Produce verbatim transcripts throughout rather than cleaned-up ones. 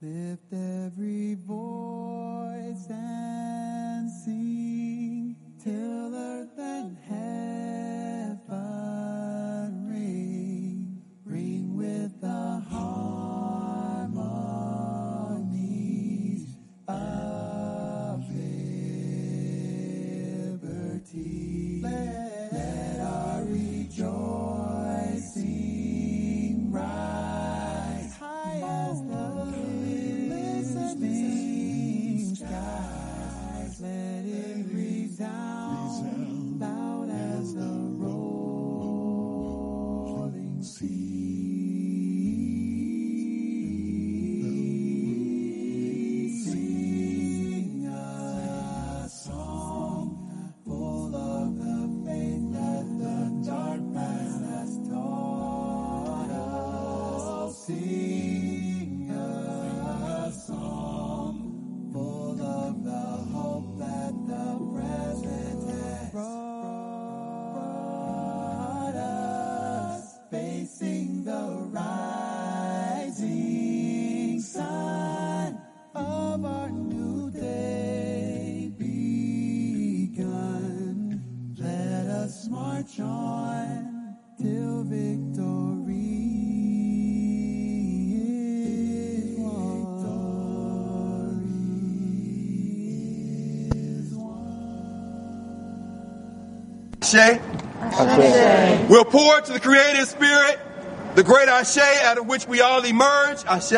Lift every voice and sing till earth and heaven ring, ring with the harmonies of liberty. Let, let our rejoicing rise high as the listening skies. Let it resound loud as the rolling sea. Sing a song full of the faith that the dark past has taught us. Sing a song full of the hope that the present has brought us, facing the rising sun of our new day begun. Let us march on till victory is won. Is won. Ashe. Ashe. We'll pour to the creative spirit the great Ashe out of which we all emerge. Ashe.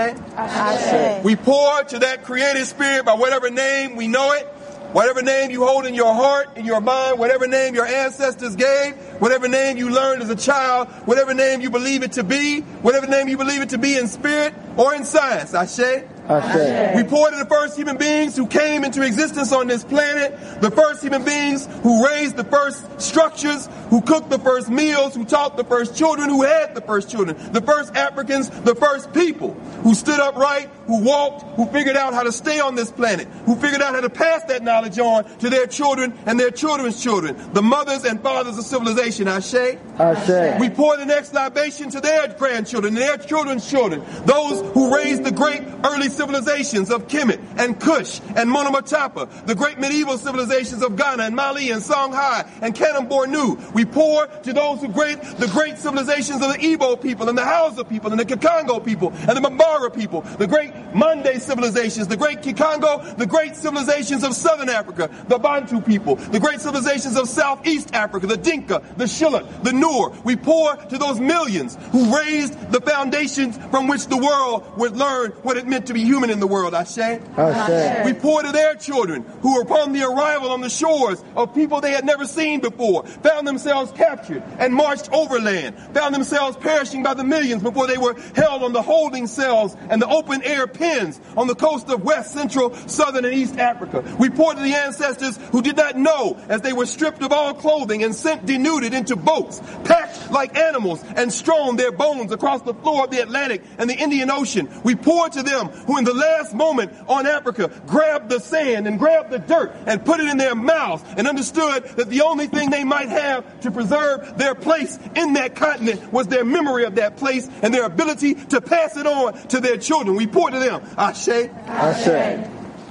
Ashe. We pour to that creative spirit by whatever name we know it, whatever name you hold in your heart, in your mind, whatever name your ancestors gave, whatever name you learned as a child, whatever name you believe it to be, whatever name you believe it to be in spirit or in science. Ashe. Ashe. We pour to the first human beings who came into existence on this planet, the first human beings who raised the first structures, who cooked the first meals, who taught the first children, who had the first children, the first Africans, the first people, who stood upright, who walked, who figured out how to stay on this planet, who figured out how to pass that knowledge on to their children and their children's children, the mothers and fathers of civilization. Ashe. Ashe. We pour the next libation to their grandchildren and their children's children, those who raised the great early civilizations of Kemet and Kush and Monomotapa, the great medieval civilizations of Ghana and Mali and Songhai and Kanem Bornu. We pour to those who great the great civilizations of the Igbo people and the Hausa people and the Kikongo people and the Bambara people, the great Mande civilizations, the great Kikongo, the great civilizations of Southern Africa, the Bantu people, the great civilizations of Southeast Africa, the Dinka, the Shilluk, the Noor. We pour to those millions who raised the foundations from which the world would learn what it meant to be human in the world. Ashe. Ashe. We pour to their children who, upon the arrival on the shores of people they had never seen before, found themselves captured and marched overland, found themselves perishing by the millions before they were held on the holding cells and the open air pens on the coast of West, Central, Southern, and East Africa. We pour to the ancestors who did not know as they were stripped of all clothing and sent denuded into boats, packed like animals, and strewn their bones across the floor of the Atlantic and the Indian Ocean. We pour to them who in the last moment on Africa grabbed the sand and grabbed the dirt and put it in their mouths and understood that the only thing they might have to preserve their place in that continent was their memory of that place and their ability to pass it on to their children. We pour to them. Ashe. Ashe.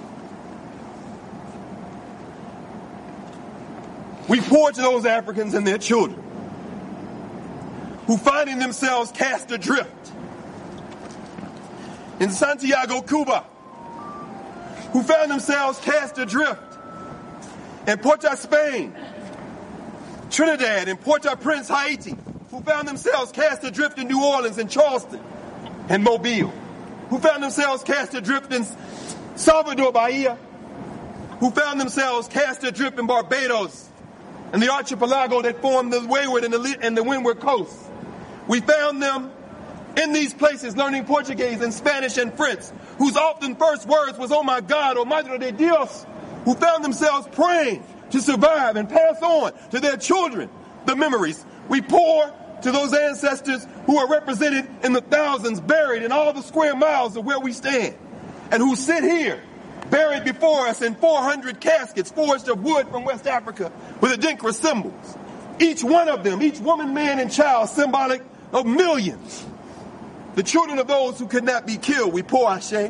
We pour to those Africans and their children who finding themselves cast adrift in Santiago, Cuba, who found themselves cast adrift in Porto, Spain, Trinidad, and Port-au-Prince, Haiti, who found themselves cast adrift in New Orleans and Charleston and Mobile, who found themselves cast adrift in Salvador Bahia, who found themselves cast adrift in Barbados and the archipelago that formed the wayward and the, and the windward coast. We found them in these places learning Portuguese and Spanish and French, whose often first words was, "Oh my God, oh Madre de Dios," who found themselves praying to survive and pass on to their children the memories. We pour to those ancestors who are represented in the thousands buried in all the square miles of where we stand, and who sit here buried before us in four hundred caskets forged of wood from West Africa with Adinkra symbols. Each one of them, each woman, man, and child, symbolic of millions. The children of those who could not be killed. We pour Ashe.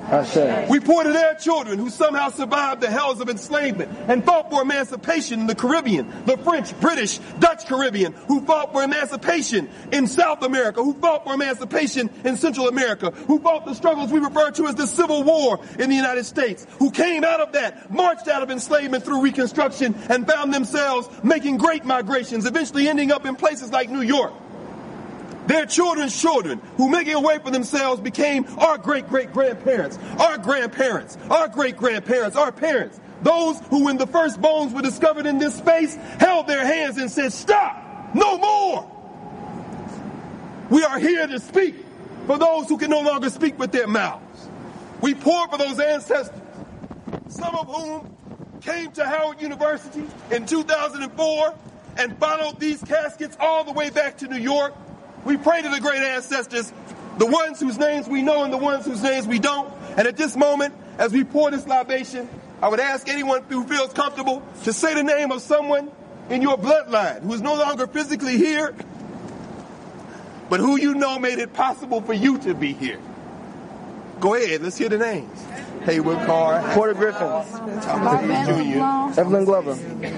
Ashe. We pour to their children who somehow survived the hells of enslavement and fought for emancipation in the Caribbean, the French, British, Dutch Caribbean, who fought for emancipation in South America, who fought for emancipation in Central America, who fought the struggles we refer to as the Civil War in the United States, who came out of that, marched out of enslavement through Reconstruction, and found themselves making great migrations, eventually ending up in places like New York. Their children's children, who making a way for themselves, became our great-great-grandparents, our grandparents, our great-grandparents, our parents. Those who, when the first bones were discovered in this space, held their hands and said, "Stop! No more!" We are here to speak for those who can no longer speak with their mouths. We pour for those ancestors, some of whom came to Howard University in two thousand four and followed these caskets all the way back to New York. We pray to the great ancestors, the ones whose names we know and the ones whose names we don't. And at this moment, as we pour this libation, I would ask anyone who feels comfortable to say the name of someone in your bloodline who is no longer physically here, but who you know made it possible for you to be here. Go ahead, let's hear the names. Haywood Carr, Porter Griffin, Thomas Junior Evelyn Glover.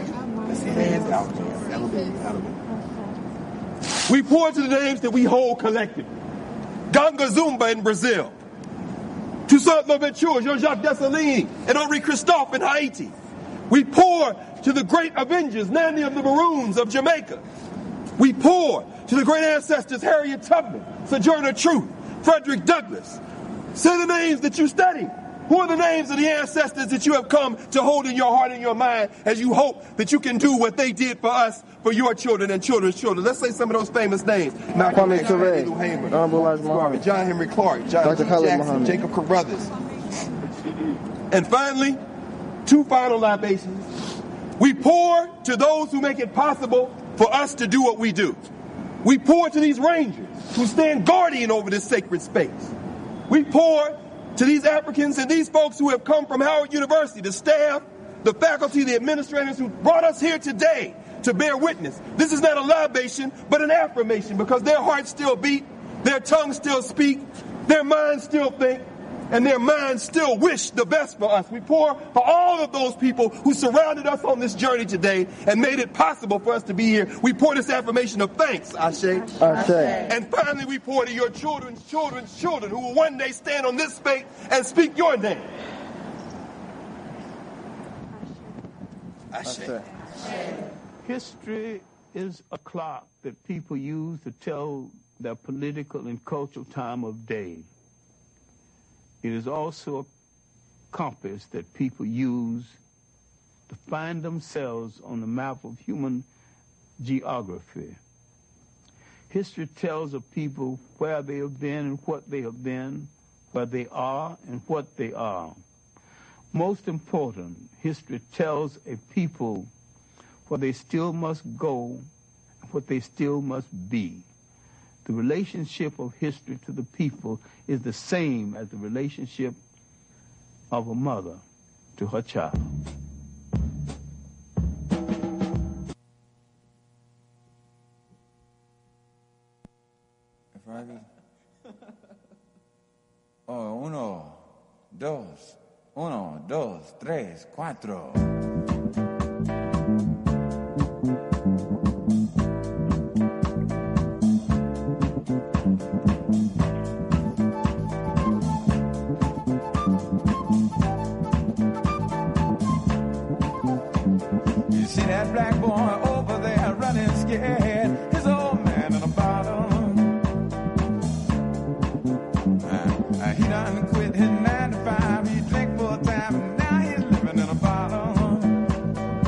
We pour to the names that we hold collectively. Ganga Zumba in Brazil. Toussaint Louverture, Jean-Jacques Dessalines, and Henri Christophe in Haiti. We pour to the great Avengers, Nanny of the Maroons of Jamaica. We pour to the great ancestors, Harriet Tubman, Sojourner Truth, Frederick Douglass. Say the names that you study. Who are the names of the ancestors that you have come to hold in your heart and your mind as you hope that you can do what they did for us, for your children and children's children? Let's say some of those famous names. Malcolm Kwame X, Ture, Fannie Lou Hamer, Honorable Elijah Muhammad, John Henry Clark, John Doctor G. Khalid Jackson, Muhammad. Jacob Carruthers. And finally, two final libations. We pour to those who make it possible for us to do what we do. We pour to these rangers who stand guardian over this sacred space. We pour to these Africans and these folks who have come from Howard University, the staff, the faculty, the administrators who brought us here today to bear witness. This is not a libation, but an affirmation, because their hearts still beat, their tongues still speak, their minds still think, and their minds still wish the best for us. We pour for all of those people who surrounded us on this journey today and made it possible for us to be here. We pour this affirmation of thanks, Ashe. Ashe. And finally, we pour to your children's children's children who will one day stand on this space and speak your name. Ashe. Ashe. History is a clock that people use to tell their political and cultural time of day. It is also a compass that people use to find themselves on the map of human geography. History tells of people where they have been and what they have been, where they are and what they are. Most important, history tells a people where they still must go and what they still must be. The relationship of history to the people is the same as the relationship of a mother to her child. Oh, uno, dos, uno, dos, tres, cuatro. That black boy over there running scared, his old man in a bottom. Uh, uh, he done quit his nine to five, he drank full time, and now he's living in a bottom.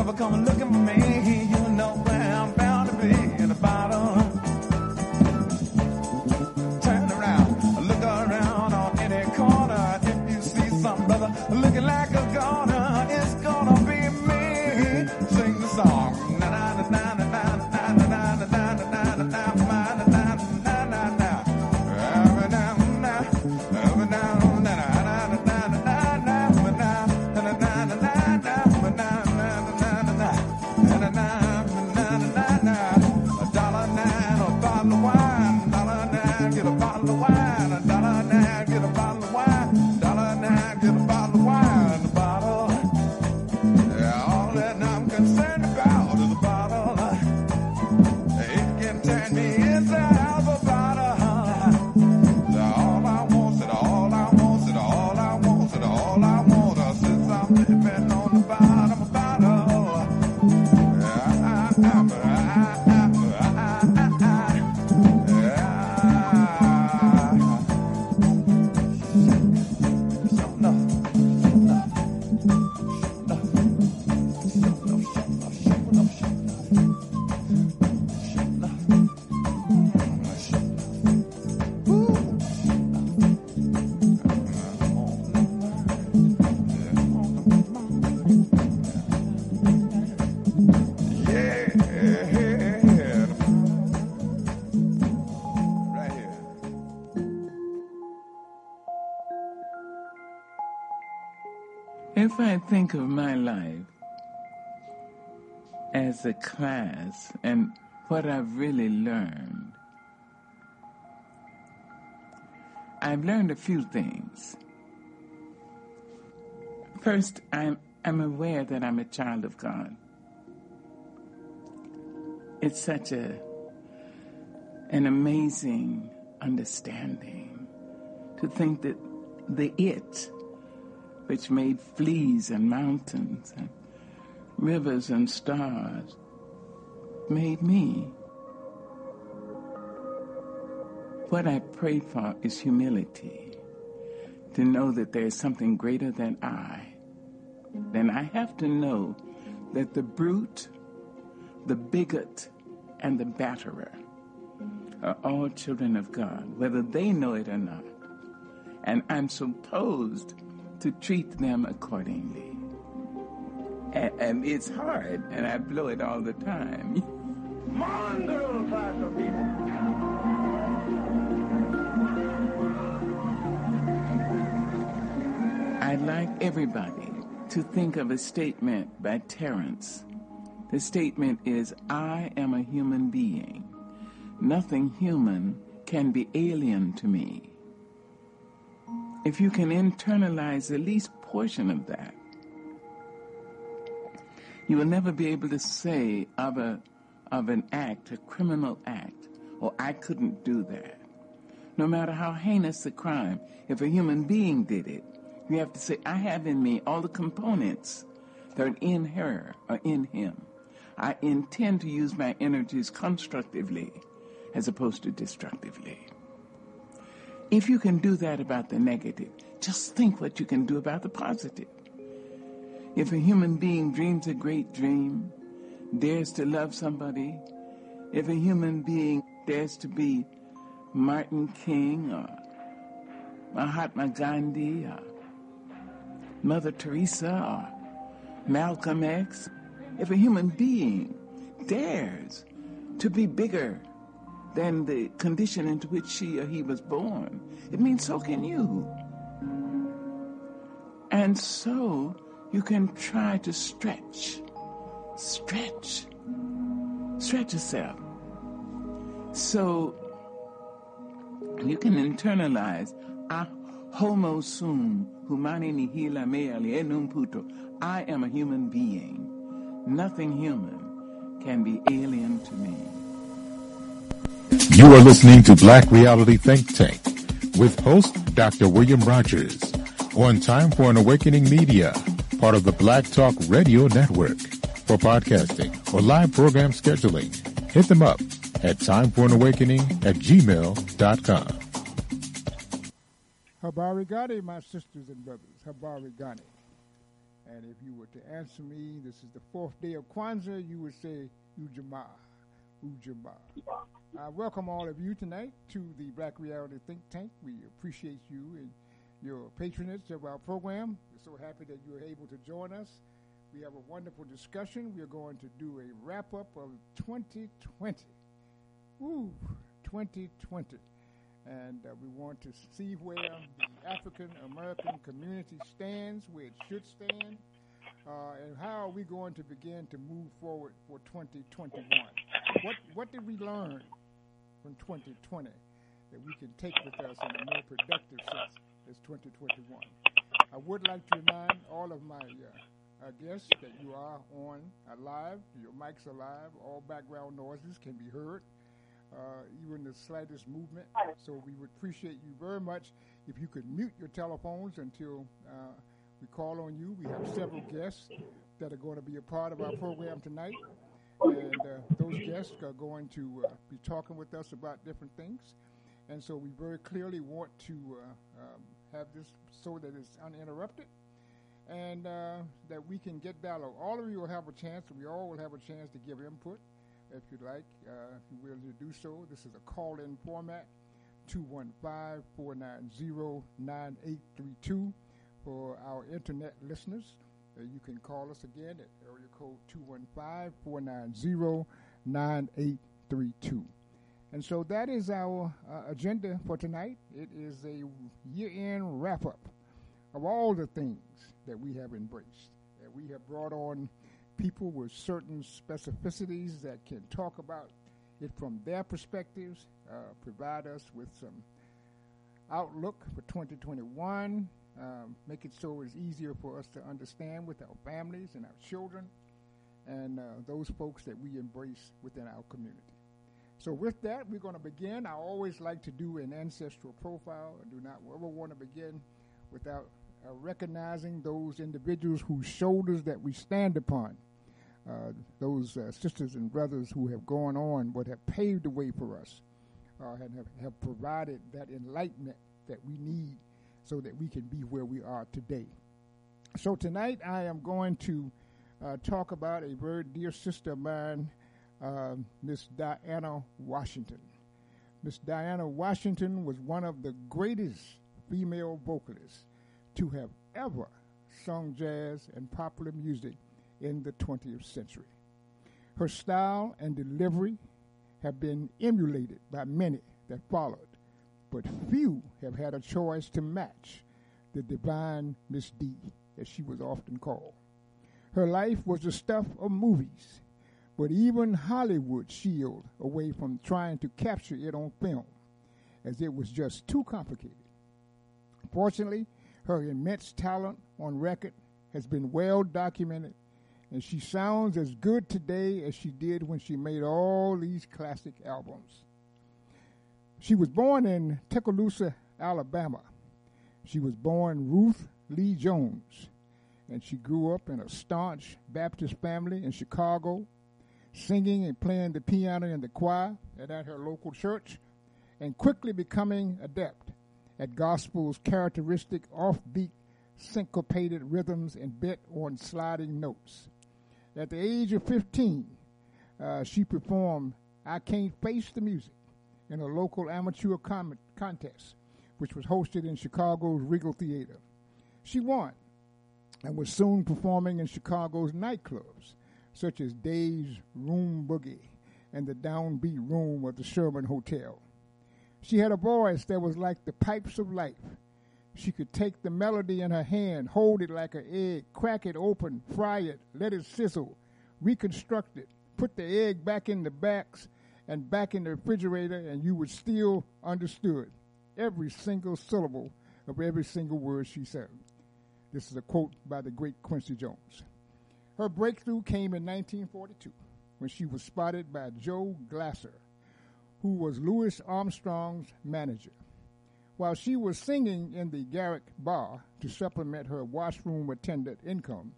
ever come looking for me, you know where I'm bound to be, in the bottom. Turn around, look around on any corner. If you see some brother looking like a goner, it's gonna be me. Sing the song. Na na na na na na na na na na na na na na na na. Every now and now, every now and then, na na na na na na na na na na na na na na na. A dollar nine, a bottle of wine. Dollar nine, get a bottle of wine. A dollar nine, get a bottle of wine. Dollar nine, get a bottle of wine. The bottle. Yeah, all that I'm concerned about is the bottle. It can turn me inside out the bottle. All I want, it all I want, it all I want, it all I want. uh, Since I'm living on the bottom of the bottle. Yeah, I, I, I, If I think of my life as a class and what I've really learned, I've learned a few things. First, I'm, I'm aware that I'm a child of God. It's such a an amazing understanding to think that the it, which made fleas and mountains and rivers and stars, made me. What I prayed for is humility, to know that there is something greater than I. Then I have to know that the brute, the bigot, and the batterer are all children of God, whether they know it or not. And I'm supposed to treat them accordingly. And, and it's hard, and I blow it all the time. Mongrel class of people. I'd like everybody to think of a statement by Terence. The statement is, I am a human being. Nothing human can be alien to me. If you can internalize the least portion of that, you will never be able to say of a of an act, a criminal act, or I couldn't do that. No matter how heinous the crime, if a human being did it, you have to say, I have in me all the components that are in her or in him. I intend to use my energies constructively as opposed to destructively. If you can do that about the negative, just think what you can do about the positive. If a human being dreams a great dream, dares to love somebody, if a human being dares to be Martin King or Mahatma Gandhi or Mother Teresa or Malcolm X, if a human being dares to be bigger than the condition into which she or he was born, it means so can you. And so you can try to stretch, stretch, stretch yourself. So you can internalize, ah, homo sum, humani nihila me alienum puto. I am a human being. Nothing human can be alien to me. You are listening to Black Reality Think Tank with host Doctor William Rogers on Time for an Awakening Media, part of the Black Talk Radio Network. For podcasting or live program scheduling, hit them up at time for an awakening at gmail dot com. Habari Gani, my sisters and brothers. Habari Gani. And if you were to answer me, this is the fourth day of Kwanzaa, you would say Ujamaa. Ujamaa. I welcome all of you tonight to the Black Reality Think Tank. We appreciate you and your patronage of our program. We're so happy that you are able to join us. We have a wonderful discussion. We are going to do a wrap-up of twenty twenty. Woo, twenty twenty. And uh, we want to see where the African-American community stands, where it should stand, uh, and how are we going to begin to move forward for twenty twenty-one. What, what did we learn from twenty twenty that we can take with us in a more productive sense as twenty twenty-one? I would like to remind all of my uh, uh, guests that you are on uh, live, your mics are live, all background noises can be heard. Uh, even the slightest movement. So we would appreciate you very much if you could mute your telephones until uh, we call on you. We have several guests that are going to be a part of our program tonight. And uh, those guests are going to uh, be talking with us about different things. And so we very clearly want to uh, um, have this so that it's uninterrupted and uh, that we can get dialogue. All of you will have a chance, we all will have a chance to give input. If you'd like, uh, if you're willing to do so, this is a call-in format, two one five, four nine zero, nine eight three two. For our internet listeners, uh, you can call us again at area code two one five, four nine zero, nine eight three two. And so that is our uh, agenda for tonight. It is a year-end wrap-up of all the things that we have embraced. And we have brought on people with certain specificities that can talk about it from their perspectives, uh, provide us with some outlook for twenty twenty-one, um, make it so it's easier for us to understand with our families and our children and uh, those folks that we embrace within our community. So with that, we're going to begin. I always like to do an ancestral profile. I do not ever want to begin without uh, recognizing those individuals whose shoulders that we stand upon. Uh, those uh, sisters and brothers who have gone on, but have paved the way for us, uh, and have, have provided that enlightenment that we need so that we can be where we are today. So tonight I am going to uh, talk about a very dear sister of mine, uh, Miss Diana Washington. Miss Diana Washington was one of the greatest female vocalists to have ever sung jazz and popular music in the twentieth century. Her style and delivery have been emulated by many that followed, but few have had a choice to match the divine Miss D, as she was often called. Her life was the stuff of movies, but even Hollywood shield away from trying to capture it on film, as it was just too complicated. Fortunately, her immense talent on record has been well documented, and she sounds as good today as she did when she made all these classic albums. She was born in Tuscaloosa, Alabama. She was born Ruth Lee Jones, and she grew up in a staunch Baptist family in Chicago, singing and playing the piano in the choir and at her local church, and quickly becoming adept at gospel's characteristic offbeat syncopated rhythms and bent on sliding notes. At the age of fifteen, uh, she performed I Can't Face the Music in a local amateur com- contest, which was hosted in Chicago's Regal Theater. She won and was soon performing in Chicago's nightclubs, such as Dave's Room Boogie and the Downbeat Room of the Sherman Hotel. She had a voice that was like the pipes of life. She could take the melody in her hand, hold it like an egg, crack it open, fry it, let it sizzle, reconstruct it, put the egg back in the box and back in the refrigerator, and you would still understood every single syllable of every single word she said. This is a quote by the great Quincy Jones. Her breakthrough came in nineteen forty-two when she was spotted by Joe Glasser, who was Louis Armstrong's manager. While she was singing in the Garrick Bar to supplement her washroom attendant income,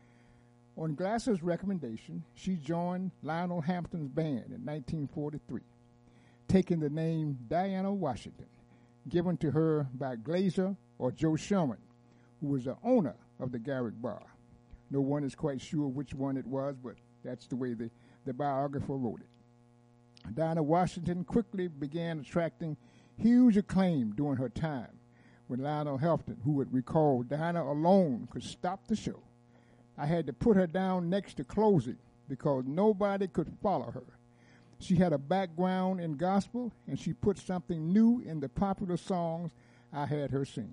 on Glasser's recommendation, she joined Lionel Hampton's band in nineteen forty-three, taking the name Diana Washington, given to her by Glaser or Joe Sherman, who was the owner of the Garrick Bar. No one is quite sure which one it was, but that's the way the, the biographer wrote it. Dinah Washington quickly began attracting huge acclaim during her time when Lionel Hampton, who would recall Dinah alone could stop the show. I had to put her down next to closing because nobody could follow her. She had a background in gospel, and she put something new in the popular songs I had her sing.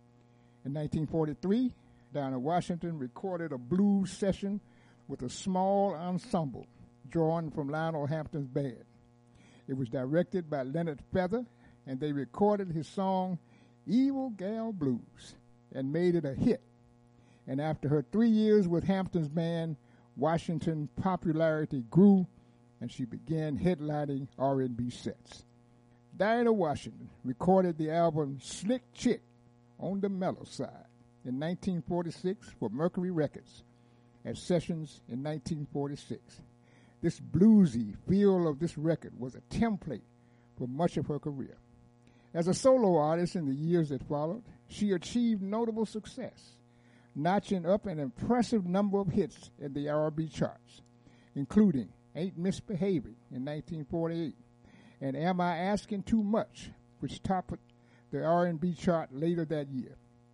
In nineteen forty-three, Dinah Washington recorded a blues session with a small ensemble drawn from Lionel Hampton's band. It was directed by Leonard Feather, and they recorded his song, Evil Gal Blues, and made it a hit. And after her three years with Hampton's band, Washington's popularity grew, and she began headlining R and B sets. Dinah Washington recorded the album Slick Chick on the mellow side in nineteen forty-six for Mercury Records, and Sessions in nineteen forty-six. This bluesy feel of this record was a template for much of her career. As a solo artist in the years that followed, she achieved notable success, notching up an impressive number of hits in the R and B charts, including Ain't Misbehaving in nineteen forty-eight and Am I Asking Too Much, which topped the R and B chart later that year.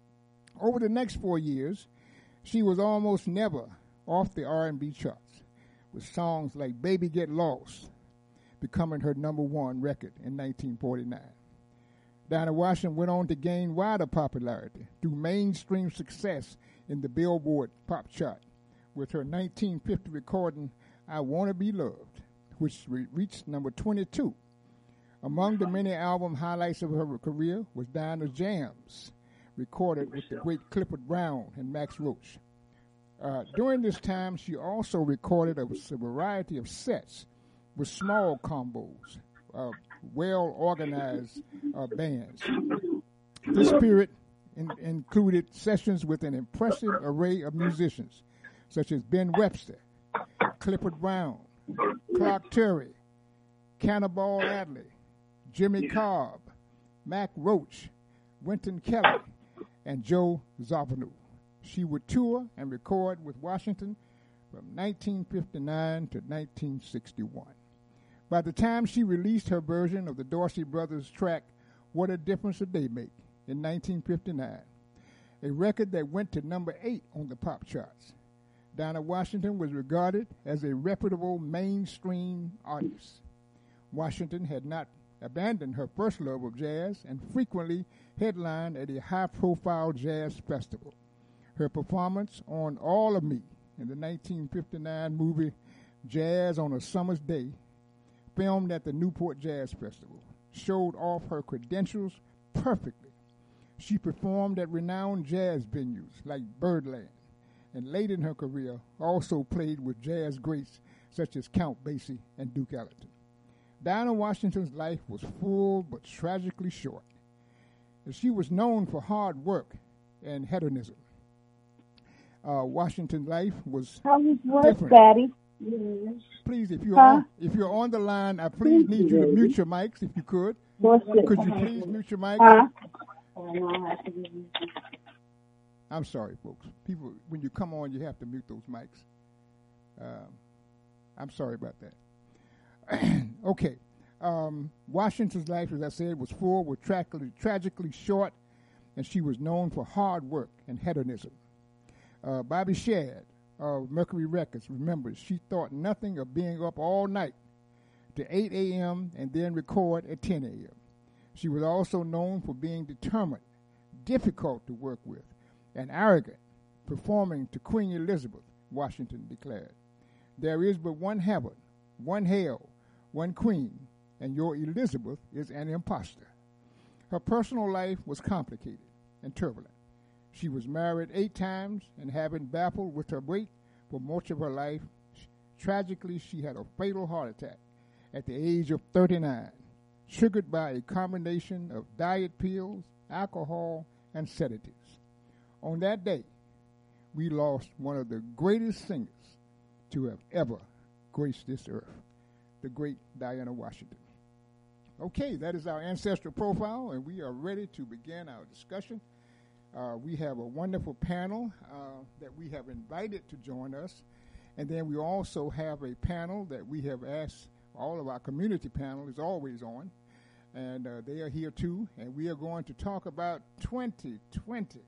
Over the next four years, she was almost never off the R and B charts, with songs like Baby Get Lost becoming her number one record in nineteen forty-nine. Dinah Washington went on to gain wider popularity through mainstream success in the Billboard pop chart with her nineteen fifty recording I Want to Be Loved, which re- reached number twenty-two. Among the many album highlights of her career was Dinah's Jams, recorded with the great Clifford Brown and Max Roach. Uh, during this time, she also recorded a, a variety of sets with small combos, uh, well-organized uh, bands. This period in, included sessions with an impressive array of musicians, such as Ben Webster, Clifford Brown, Clark Terry, Cannonball Adderley, Jimmy Cobb, Mac Roach, Wynton Kelly, and Joe Zawinul. She would tour and record with Washington from nineteen fifty-nine to nineteen sixty-one. By the time she released her version of the Dorsey Brothers track, What a Difference a Day Make, in nineteen fifty-nine, a record that went to number eight on the pop charts, Dinah Washington was regarded as a reputable mainstream artist. Washington had not abandoned her first love of jazz and frequently headlined at a high-profile jazz festival. Her performance on All of Me in the nineteen fifty-nine movie Jazz on a Summer's Day, filmed at the Newport Jazz Festival, showed off her credentials perfectly. She performed at renowned jazz venues like Birdland, and late in her career also played with jazz greats such as Count Basie and Duke Ellington. Dinah Washington's life was full but tragically short. She was known for hard work and hedonism. Uh, Washington's life was How was work, different. Daddy? Please, if you're Huh? on, if you're on the line, I please need you to mute your mics if you could. What's it? Could you please mute your mic? Huh? I'm sorry, folks. People, when you come on, you have to mute those mics. Um, I'm sorry about that. Okay. Um, Washington's life, as I said, was full, was tragically, tragically short, and she was known for hard work and hedonism. Uh, Bobby Shad of Mercury Records remembers she thought nothing of being up all night to eight a.m. and then record at ten a.m. She was also known for being determined, difficult to work with, and arrogant, performing to Queen Elizabeth, Washington declared. There is but one heaven, one hell, one queen, and your Elizabeth is an impostor. Her personal life was complicated and turbulent. She was married eight times and having battled with her weight for much of her life, tragically she had a fatal heart attack at the age of thirty-nine, triggered by a combination of diet pills, alcohol, and sedatives. On that day, we lost one of the greatest singers to have ever graced this earth, the great Dinah Washington. Okay, that is our ancestral profile, and we are ready to begin our discussion. Uh, we have a wonderful panel uh, that we have invited to join us. And then we also have a panel that we have asked, all of our community panel is always on. And uh, they are here too. And we are going to talk about twenty twenty.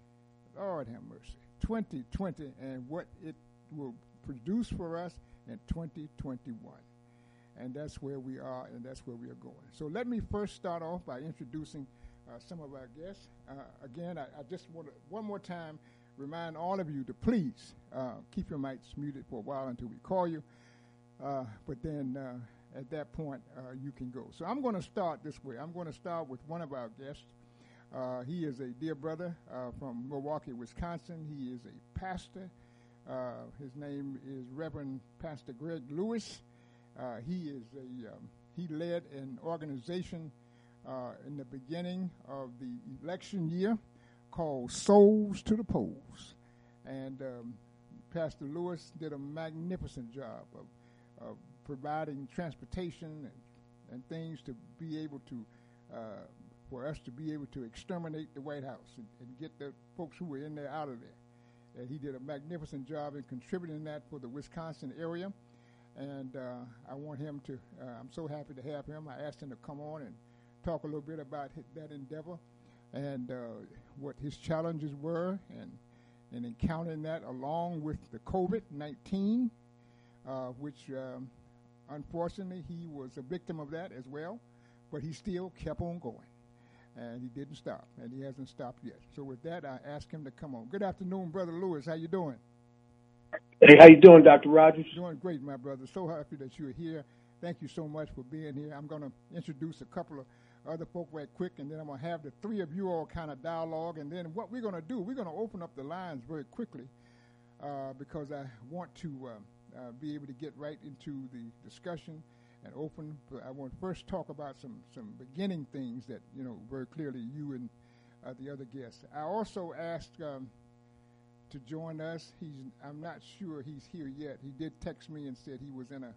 Lord have mercy. twenty twenty and what it will produce for us in twenty twenty-one. And that's where we are and that's where we are going. So let me first start off by introducing uh, some of our guests. Uh, again, I, I just want to one more time remind all of you to please uh, keep your mics muted for a while until we call you. Uh, but then uh, at that point, uh, you can go. So I'm going to start this way. I'm going to start with one of our guests. Uh, he is a dear brother uh, from Milwaukee, Wisconsin. He is a pastor. Uh, his name is Reverend Pastor Greg Lewis. Uh, he is a um, he led an organization uh, in the beginning of the election year called Souls to the Polls, and um, Pastor Lewis did a magnificent job of, of providing transportation and, and things to be able to uh, for us to be able to exterminate the White House and, and get the folks who were in there out of there. And he did a magnificent job in contributing that for the Wisconsin area. And uh, I want him to, uh, I'm so happy to have him. I asked him to come on and talk a little bit about his, that endeavor and uh, what his challenges were and, and encountering that along with the COVID nineteen, uh, which um, unfortunately he was a victim of that as well, but he still kept on going. And he didn't stop, and he hasn't stopped yet. So with that, I ask him to come on. Good afternoon, Brother Lewis. How you doing? Hey, how you doing, Doctor Rogers? Doing great, my brother. So happy that you're here. Thank you so much for being here. I'm going to introduce a couple of other folk right quick, and then I'm going to have the three of you all kind of dialogue. And then what we're going to do, we're going to open up the lines very quickly uh, because I want to uh, uh, be able to get right into the discussion and open. I want to first talk about some, some beginning things that, you know, very clearly you and uh, the other guests. I also asked um, to join us. He's I'm not sure he's here yet. He did text me and said he was in a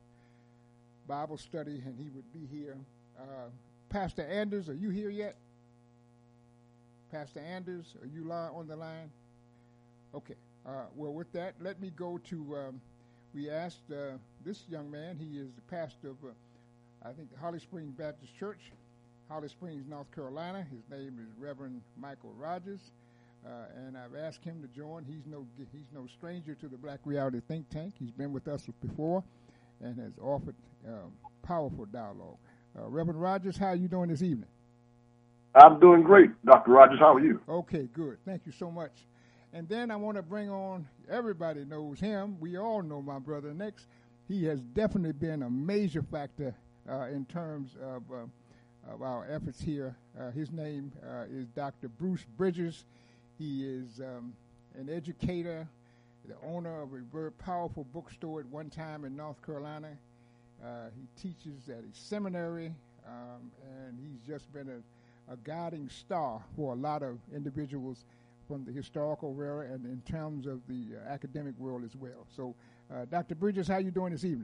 Bible study and he would be here. Uh, Pastor Anders, are you here yet? Pastor Anders, are you li- on the line? Okay. Uh, well, with that, let me go to, um, we asked uh, this young man, he is the pastor of, uh, I think, the Holly Springs Baptist Church, Holly Springs, North Carolina. His name is Reverend Michael Rogers. Uh, and I've asked him to join. He's no he's no stranger to the Black Reality Think Tank. He's been with us before and has offered um, powerful dialogue. Uh, Reverend Rogers, how are you doing this evening? I'm doing great, Doctor Rogers. How are you? Okay, good. Thank you so much. And then I want to bring on, everybody knows him. We all know my brother next. He has definitely been a major factor uh, in terms of, uh, of our efforts here. Uh, his name uh, is Doctor Bruce Bridges. He is um, an educator, the owner of a very powerful bookstore at one time in North Carolina. Uh, he teaches at a seminary, um, and he's just been a, a guiding star for a lot of individuals from the historical era and in terms of the uh, academic world as well. So, uh, Doctor Bridges, how you doing this evening?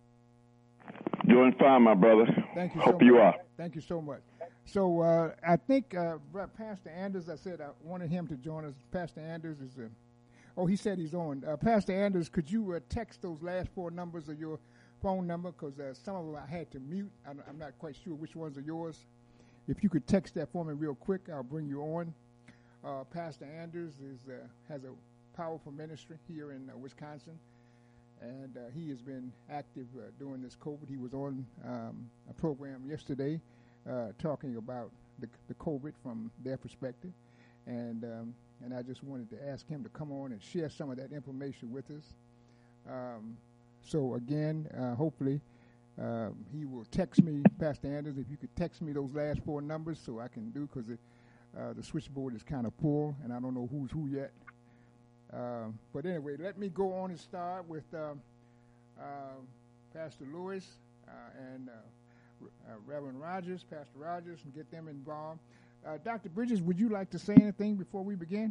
Doing fine, my brother. Thank you. Hope so much. you are. Thank you so much. So uh, I think uh, Pastor Anders, I said I wanted him to join us. Pastor Anders is a, oh, he said he's on. Uh, Pastor Anders, could you uh, text those last four numbers of your phone number? Because uh, some of them I had to mute. I'm, I'm not quite sure which ones are yours. If you could text that for me real quick, I'll bring you on. Uh, Pastor Anders is uh, has a powerful ministry here in uh, Wisconsin, and uh, he has been active uh, during this COVID. He was on um, a program yesterday uh, talking about the, the COVID from their perspective, and um, and I just wanted to ask him to come on and share some of that information with us. Um, so again, uh, hopefully uh, he will text me, Pastor Anders, if you could text me those last four numbers so I can do, because uh, the switchboard is kind of full, and I don't know who's who yet. Uh, but anyway, let me go on and start with uh, uh, Pastor Lewis uh, and uh, uh, Reverend Rogers, Pastor Rogers, and get them involved. Uh, Doctor Bridges, would you like to say anything before we begin?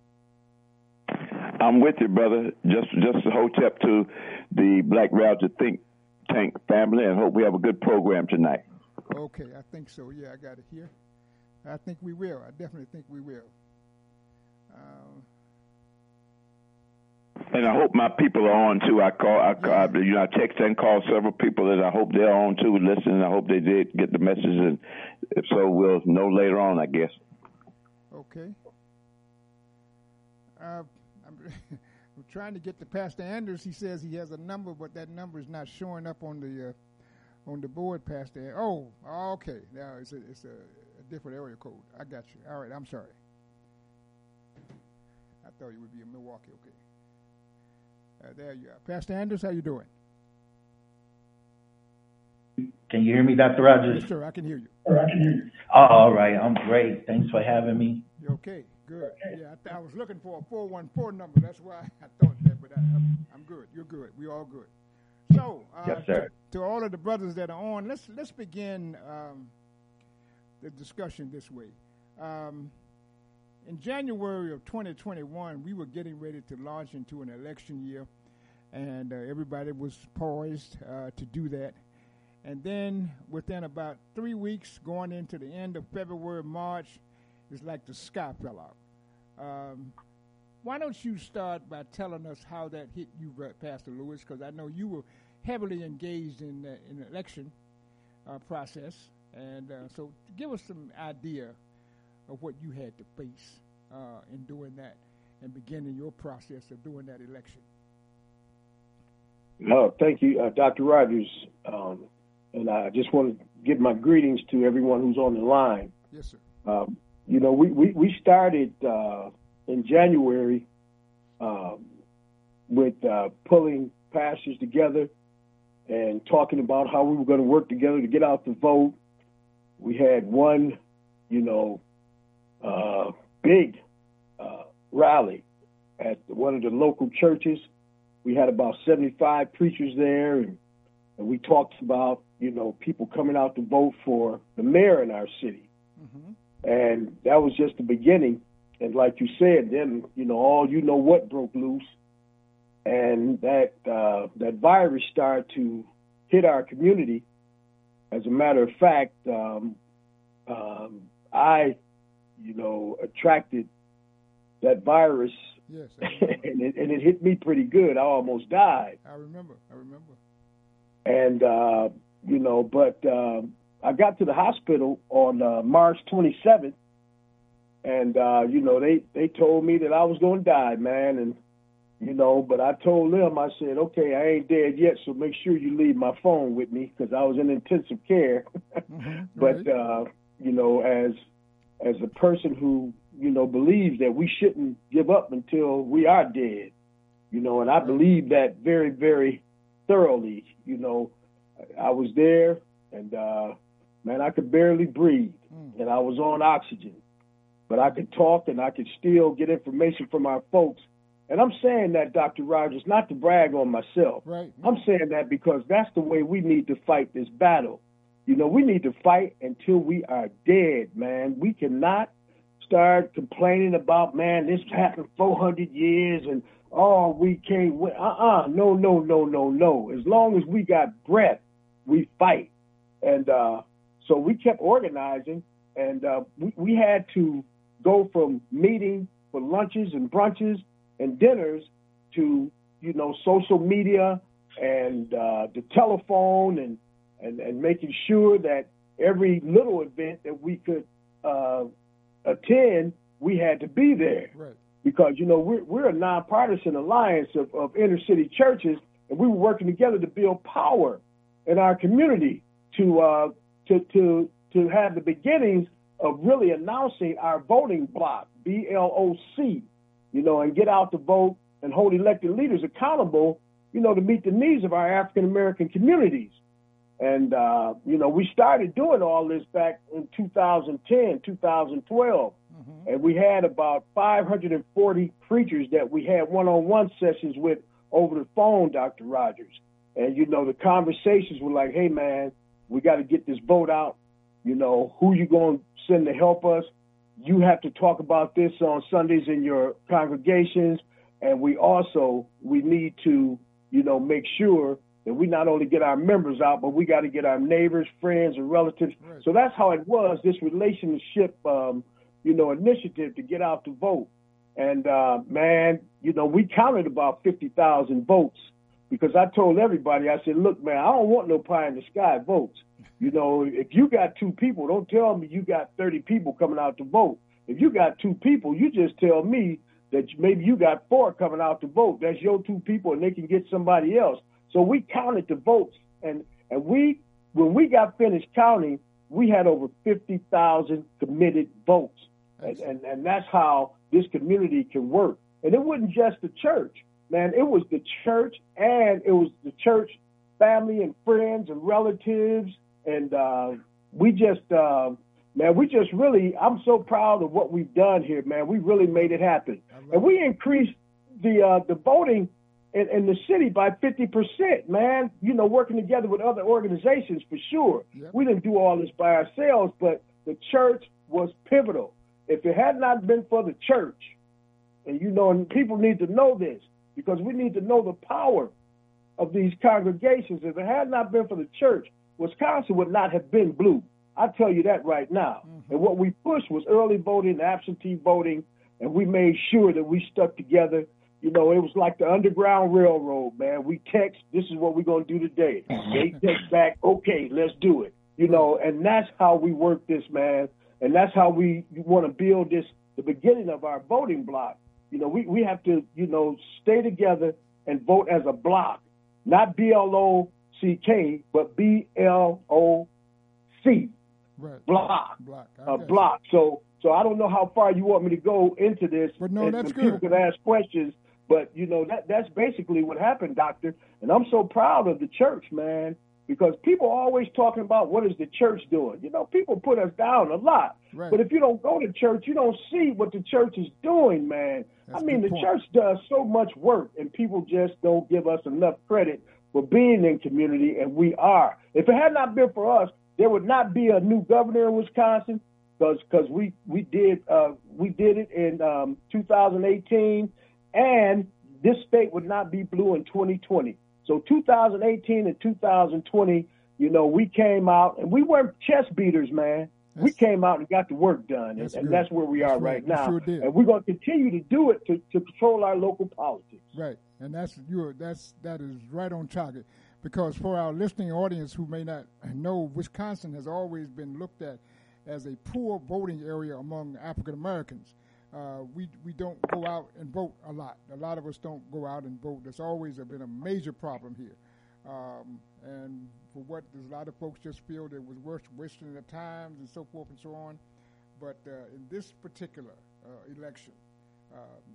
I'm with you, brother. Just just a hotep to the Black Reality Think Tank family, and hope we have a good program tonight. Okay, I think so. Yeah, I got it here. I think we will. I definitely think we will. Um, And I hope my people are on too. I call, I, call, I you know, I text and call several people, and I hope they're on too, listening. I hope they did get the message, and if so, we'll know later on, I guess. Okay. Uh, I'm, I'm trying to get to Pastor Anders. He says he has a number, but that number is not showing up on the uh, on the board, Pastor. Oh, okay. Now it's a it's a, a different area code. I got you. All right. I'm sorry. I thought you would be in Milwaukee. Okay. Uh, there you are. Pastor Anders, how you doing? Can you hear me, Doctor Rogers? Yes, sir. I can hear you. I can hear you. Oh, all right. I'm great. Thanks for having me. You're okay. Good. Yeah, I, th- I was looking for a four one four number. That's why I thought that, but I, I'm, I'm good. You're good. We're all good. So, uh, yes, sir. To, to all of the brothers that are on, let's let's begin um, the discussion this way. Um, in January of twenty twenty-one, we were getting ready to launch into an election year, and uh, everybody was poised uh, to do that. And then within about three weeks, going into the end of February, March, it's like the sky fell out. Um, why don't you start by telling us how that hit you, Pastor Lewis? Because I know you were heavily engaged in the in the election uh, process, and uh, so give us some idea of what you had to face uh, in doing that and beginning your process of doing that election. No, thank you, uh, Doctor Rogers. Um, and I just want to give my greetings to everyone who's on the line. Yes, sir. Um, you know, we, we, we started uh, in January um, with uh, pulling pastors together and talking about how we were going to work together to get out the vote. We had one, you know, uh, big uh, rally at one of the local churches. We had about seventy-five preachers there, and, and we talked about, you know, people coming out to vote for the mayor in our city. Mm-hmm. And that was just the beginning. And like you said, then, you know, all you know what broke loose. And that uh, that virus started to hit our community. As a matter of fact, um, um, I, you know, attracted that virus. Yes, and, it, and it hit me pretty good. I almost died. I remember. I remember. And, uh, you know, but uh, I got to the hospital on uh, March twenty-seventh. And, uh, you know, they, they told me that I was going to die, man. And, you know, but I told them, I said, okay, I ain't dead yet, so make sure you leave my phone with me, because I was in intensive care. Mm-hmm. But, right. uh, you know, as as a person who, you know, believes that we shouldn't give up until we are dead, you know, and I right. believe that very, very thoroughly. You know, I was there, and, uh, man, I could barely breathe, mm. and I was on oxygen. But I could talk, and I could still get information from our folks. And I'm saying that, Doctor Rogers, not to brag on myself. Right. I'm saying that because that's the way we need to fight this battle. You know, we need to fight until we are dead, man. We cannot start complaining about, man, this happened four hundred years and, oh, we can't win. Uh-uh. No, no, no, no, no. As long as we got breath, we fight. And uh, so we kept organizing, and uh, we, we had to go from meeting for lunches and brunches and dinners to, you know, social media and uh, the telephone and, and, and making sure that every little event that we could uh, attend, we had to be there. Right. Because, you know, we're, we're a nonpartisan alliance of, of inner city churches, and we were working together to build power in our community to uh, to to to have the beginnings of really announcing our voting block, B L O C, you know, and get out to vote and hold elected leaders accountable, you know, to meet the needs of our African-American communities. And, uh, you know, we started doing all this back in two thousand ten, two thousand twelve. Mm-hmm. And we had about five hundred forty preachers that we had one-on-one sessions with over the phone, Doctor Rogers. And, you know, the conversations were like, hey, man, we got to get this vote out. You know, who you going to send to help us? You have to talk about this on Sundays in your congregations. And we also, we need to, you know, make sure that we not only get our members out, but we got to get our neighbors, friends, and relatives. Right. So that's how it was, this relationship, um, you know, initiative to get out to vote. And, uh, man, you know, we counted about fifty thousand votes because I told everybody, I said, look, man, I don't want no pie in the sky votes. You know, if you got two people, don't tell me you got thirty people coming out to vote. If you got two people, you just tell me that maybe you got four coming out to vote. That's your two people, and they can get somebody else. So we counted the votes, and, and we, when we got finished counting, we had over fifty thousand committed votes. And, and, and that's how this community can work. And it wasn't just the church, man. It was the church, and it was the church family and friends and relatives. And uh, we just, uh, man, we just really, I'm so proud of what we've done here, man. We really made it happen. And we increased the uh, the voting in, in the city by fifty percent, man, you know, working together with other organizations for sure. Yep. We didn't do all this by ourselves, but the church was pivotal. If it had not been for the church, and you know, and people need to know this because we need to know the power of these congregations. If it had not been for the church, Wisconsin would not have been blue. I tell you that right now. Mm-hmm. And what we pushed was early voting, absentee voting, and we made sure that we stuck together. You know, it was like the Underground Railroad, man. We text, this is what we're going to do today. They text back, okay, let's do it. You know, and that's how we work this, man. And that's how we want to build this, the beginning of our voting block. You know, we, we have to, you know, stay together and vote as a block, not B L O C K, but B L O C, right. block, block. a block. So, so I don't know how far you want me to go into this. But no, and, that's and good. People can ask questions, but you know that that's basically what happened, Doctor. And I'm so proud of the church, man. Because people are always talking about what is the church doing. You know, people put us down a lot. Right. But if you don't go to church, you don't see what the church is doing, man. That's I mean, the point. Church does so much work, and people just don't give us enough credit for being in community, and we are. If it had not been for us, there would not be a new governor in Wisconsin because because we we did uh, we did it in um, two thousand eighteen, and this state would not be blue in twenty twenty. So two thousand eighteen and two thousand twenty, you know, we came out, and we weren't chest beaters, man. That's, we came out and got the work done, that's and, and that's where we that's are right, right now. Sure did. And we're going to continue to do it to, to control our local politics. Right, and that's you. That's that is right on target. Because for our listening audience who may not know, Wisconsin has always been looked at as a poor voting area among African Americans. Uh, we we don't go out and vote a lot. A lot of us don't go out and vote. That's always been a major problem here. Um, and for what a lot of folks just feel that it was worth wasting their time and so forth and so on. But uh, in this particular uh, election, uh,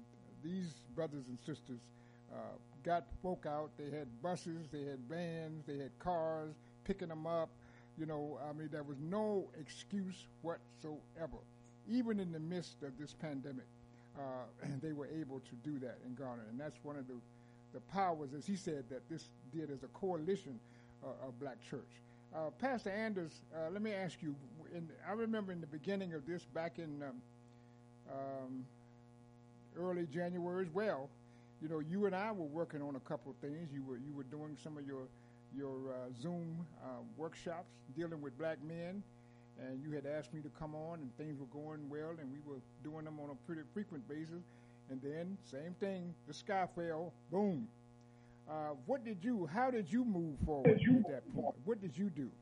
these brothers and sisters uh, got folk out. They had buses, they had vans, they had cars picking them up. You know, I mean, there was no excuse whatsoever. Even in the midst of this pandemic, uh, they were able to do that in Garner. And that's one of the, the powers, as he said, that this did as a coalition uh, of black church. Uh, Pastor Anders, uh, let me ask you, in, I remember in the beginning of this, back in um, um, early January as well, you know, you and I were working on a couple of things. You were you were doing some of your, your uh, Zoom uh, workshops dealing with black men. And you had asked me to come on, and things were going well, and we were doing them on a pretty frequent basis. And then, same thing, the sky fell, boom. Uh, what did you, how did you move forward at that point? What did you do?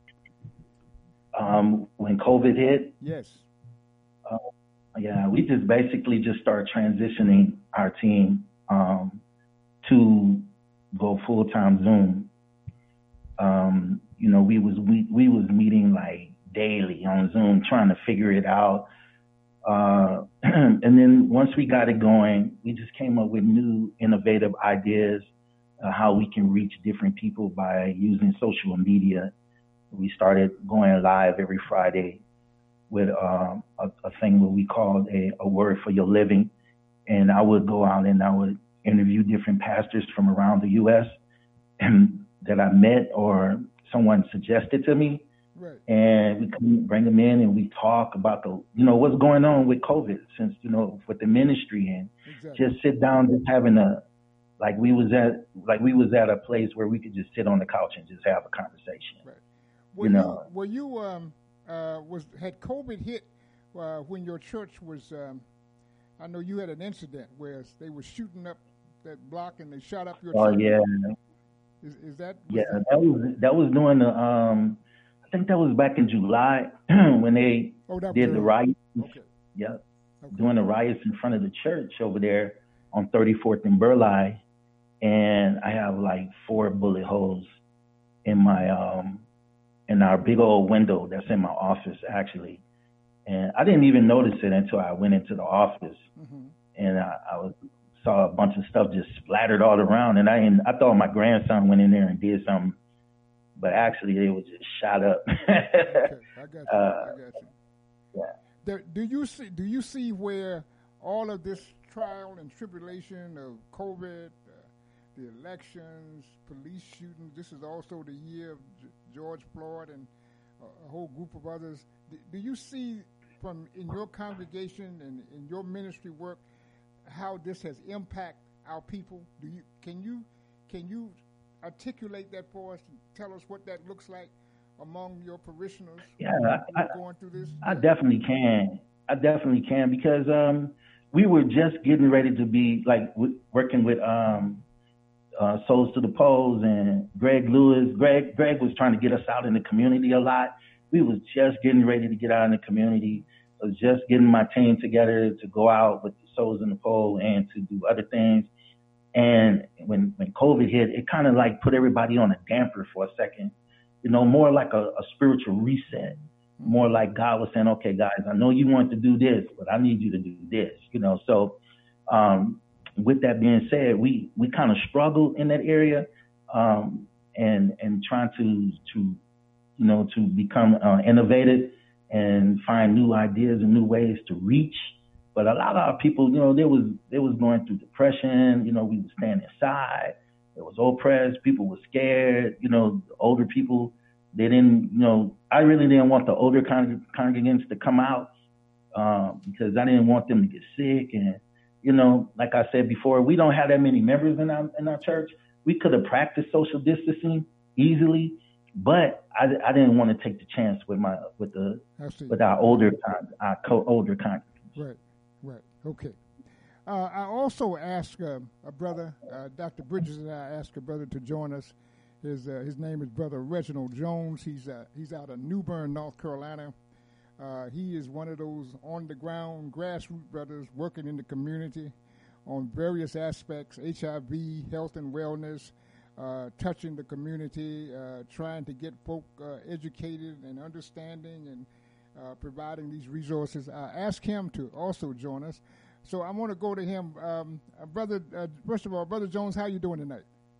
Um, when COVID hit? Yes. Uh, yeah, we just basically just started transitioning our team um, to go full-time Zoom. Um, you know, we was we, we was meeting like daily on Zoom, trying to figure it out. Uh, and then once we got it going, we just came up with new innovative ideas, uh, how we can reach different people by using social media. We started going live every Friday with uh, a, a thing what we called a, a word for your living. And I would go out and I would interview different pastors from around the U S and that I met or someone suggested to me. Right. And we can bring them in and we talk about the, you know, what's going on with COVID since, you know, with the ministry and exactly. Just sit down, just having a, like we was at, like we was at a place where we could just sit on the couch and just have a conversation. Right. Were you know, you, were you, um, uh, was, had COVID hit, uh, when your church was, um, I know you had an incident where they were shooting up that block and they shot up your Oh church. yeah, Is, is that? yeah. That was that was during the um. I think that was back in July when they Oh, that was did the early. riots. Okay. Yep. Doing the riots in front of the church over there on thirty-fourth and Burleigh, and I have like four bullet holes in my um in our big old window that's in my office actually, and I didn't even notice it until I went into the office, Mhm. and I, I was, saw a bunch of stuff just splattered all around, and I and I thought my grandson went in there and did something, but actually it was just shot up. Okay, I got you. Uh, I got you. yeah. Do, do you see? Do you see where all of this trial and tribulation of COVID, uh, the elections, police shootings? This is also the year of G- George Floyd and a, a whole group of others. Do, do you see from in your congregation and in your ministry work how this has impacted our people? Do you can you can you articulate that for us and tell us what that looks like among your parishioners? Yeah, who I, are going through this. I definitely can. I definitely can because um, we were just getting ready to be like w- working with um, uh, Souls to the Polls and Greg Lewis. Greg Greg was trying to get us out in the community a lot. We was just getting ready to get out in the community. I was just getting my team together to go out with the Souls in the Poll and to do other things. And when when COVID hit, it kind of like put everybody on a damper for a second. You know, more like a, a spiritual reset. More like God was saying, okay, guys, I know you want to do this, but I need you to do this, you know. So um, with that being said, we, we kind of struggled in that area um, and and trying to, to you know, to become uh, innovative and find new ideas and new ways to reach. But a lot of our people, you know, they was they was going through depression. You know, we were staying inside. It was oppressed. People were scared. You know, the older people, they didn't, you know, I really didn't want the older con- congregants to come out uh, because I didn't want them to get sick. And, you know, like I said before, we don't have that many members in our in our church. We could have practiced social distancing easily, but I, I didn't want to take the chance with my with the with our older con- our co- older congregants. Right, right, okay. Uh, I also asked uh, a brother, uh, Doctor Bridges, and I asked a brother to join us. His uh, his name is Brother Reginald Jones. He's uh, he's out of New Bern, North Carolina. Uh, he is one of those on the ground grassroots brothers working in the community on various aspects: H I V, health and wellness, uh, touching the community, uh, trying to get folk uh, educated and understanding, and uh, providing these resources. I asked him to also join us. So I want to go to him, um, uh, brother. Uh, first of all, Brother Jones, how you doing tonight?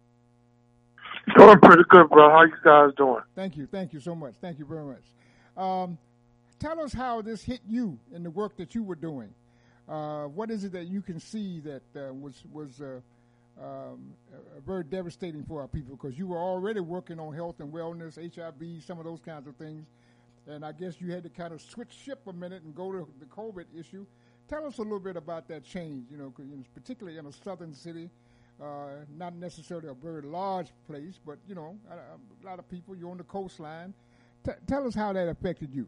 Doing pretty good, bro. How you guys doing? Thank you, thank you so much. Thank you very much. Um, tell us how this hit you in the work that you were doing. Uh, what is it that you can see that uh, was was uh, um, uh, very devastating for our people? Because you were already working on health and wellness, H I V, some of those kinds of things, and I guess you had to kind of switch ship a minute and go to the COVID issue. Tell us a little bit about that change, you know, particularly in a southern city, uh, not necessarily a very large place, but, you know, a, a lot of people, you're on the coastline. T- tell us how that affected you.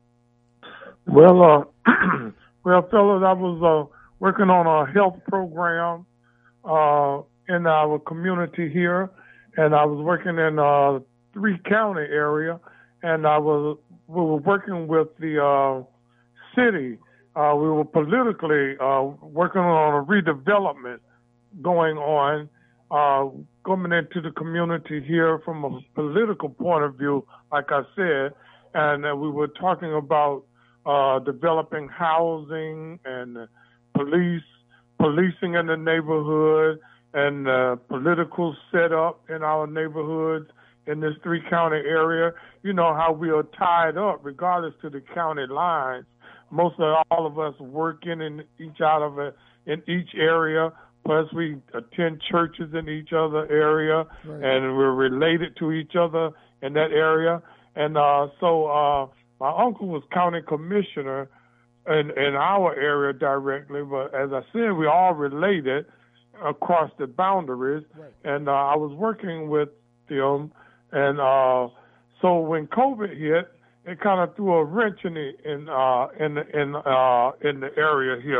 Well, uh, well, fellas, I was uh, working on a health program uh, in our community here, and I was working in a three county area, and I was we were working with the uh, city. Uh, we were politically uh, working on a redevelopment going on, uh, coming into the community here from a political point of view, like I said, and uh, we were talking about uh, developing housing and uh, police, policing in the neighborhood, and uh, political setup in our neighborhoods in this three-county area. You know how we are tied up, regardless to the county lines. Most of all of us working in each out of a, in each area. Plus, we attend churches in each other area, right. And we're related to each other in that area. And uh, so, uh, my uncle was county commissioner in in our area directly. But as I said, we're all related across the boundaries. Right. And uh, I was working with them, and uh, so when COVID hit, it kind of threw a wrench in the in uh in the, in uh in the area here,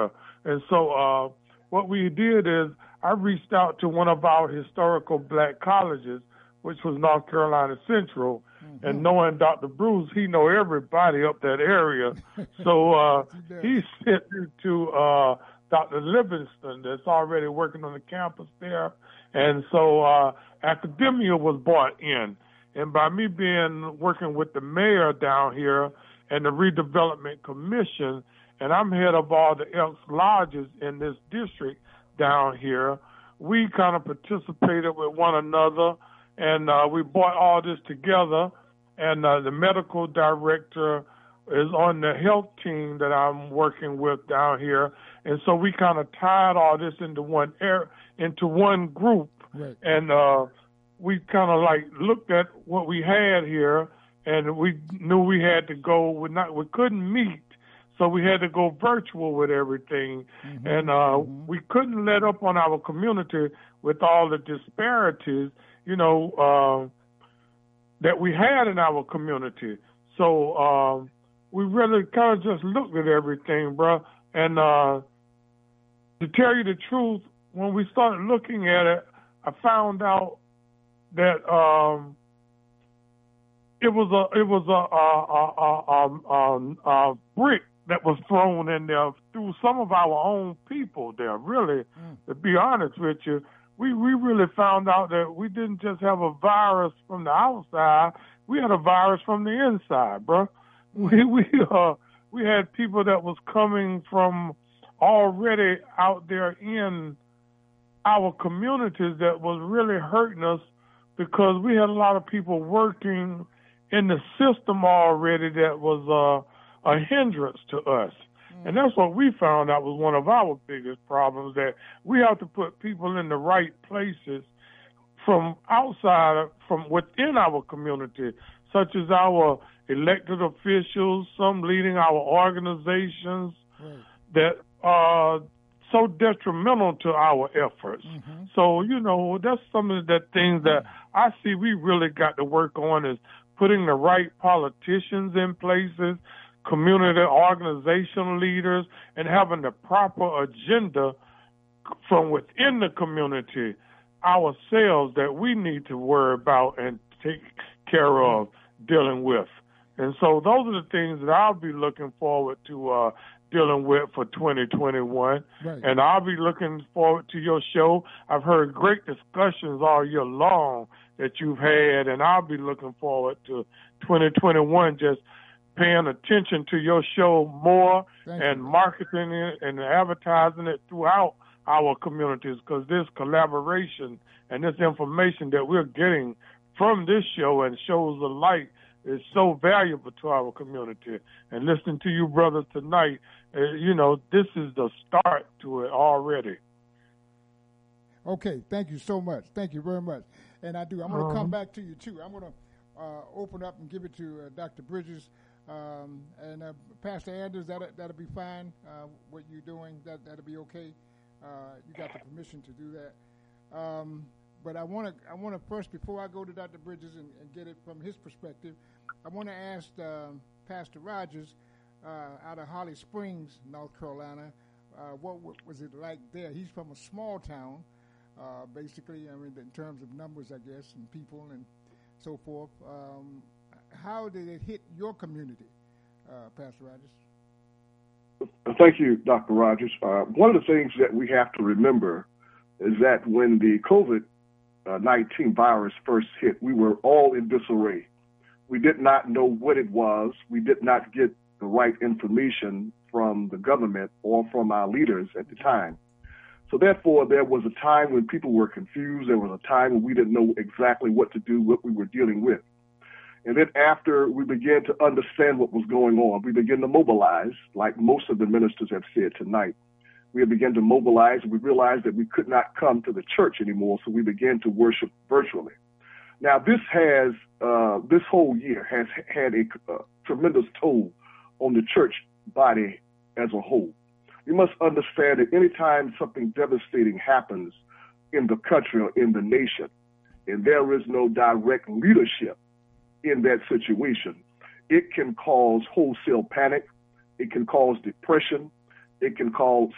And so uh, what we did is I reached out to one of our historical black colleges, which was North Carolina Central, mm-hmm. and knowing Doctor Bruce, he know everybody up that area. So uh, he sent me to uh, Doctor Livingston, that's already working on the campus there. And so uh, academia was brought in. And by me being working with the mayor down here and the redevelopment commission, and I'm head of all the Elks Lodges in this district down here, we kind of participated with one another, and uh, we brought all this together. And uh, the medical director is on the health team that I'm working with down here, and so we kind of tied all this into one air, into one group, right. and uh, we kind of like looked at what we had here, and we knew we had to go. We not we couldn't meet. So we had to go virtual with everything, mm-hmm. and uh, mm-hmm. we couldn't let up on our community with all the disparities, you know, uh, that we had in our community. So um, we really kind of just looked at everything, bro. And uh, to tell you the truth, when we started looking at it, I found out that um, it was a it was a a, a, a, a, a brick that was thrown in there through some of our own people there, really, mm. to be honest with you. We we really found out that we didn't just have a virus from the outside, we had a virus from the inside, bro. We we uh we had people that was coming from already out there in our communities that was really hurting us because we had a lot of people working in the system already that was uh a hindrance to us. Mm. And that's what we found out was one of our biggest problems, that we have to put people in the right places from outside, from within our community, such as our elected officials, some leading our organizations right. that are so detrimental to our efforts. Mm-hmm. So, you know, that's some of the things that I see we really got to work on, is putting the right politicians in places, community organization leaders, and having the proper agenda from within the community ourselves that we need to worry about and take care of dealing with. And so those are the things that I'll be looking forward to uh, dealing with for twenty twenty-one. Right. And I'll be looking forward to your show. I've heard great discussions all year long that you've had, and I'll be looking forward to twenty twenty-one, just paying attention to your show more Thank and you. marketing it and advertising it throughout our communities, because this collaboration and this information that we're getting from this show and shows of light is so valuable to our community. And listening to you brothers tonight, uh, you know, this is the start to it already. Okay, thank you so much. Thank you very much. And I do. I'm going to um, come back to you, too. I'm going to uh, open up and give it to uh, Doctor Bridges. Um, and uh, Pastor Anders, that that'll be fine. Uh, what you're doing, that that'll be okay. Uh, you got the permission to do that. Um, but I want to, I want to first, before I go to Doctor Bridges and, and get it from his perspective, I want to ask uh, Pastor Rogers uh, out of Holly Springs, North Carolina, uh, what, what was it like there? He's from a small town, uh, basically. I mean, in terms of numbers, I guess, and people and so forth. Um, How did it hit your community, uh, Pastor Rogers? Thank you, Doctor Rogers. Uh, one of the things that we have to remember is that when the COVID nineteen virus first hit, we were all in disarray. We did not know what it was. We did not get the right information from the government or from our leaders at the time. So therefore, there was a time when people were confused. There was a time when we didn't know exactly what to do, what we were dealing with. And then after we began to understand what was going on, we began to mobilize, like most of the ministers have said tonight. We began to mobilize, and we realized that we could not come to the church anymore, so we began to worship virtually. Now, this has, uh, this whole year has had a uh, tremendous toll on the church body as a whole. You must understand that anytime something devastating happens in the country or in the nation, and there is no direct leadership in that situation, it can cause wholesale panic, it can cause depression, it can cause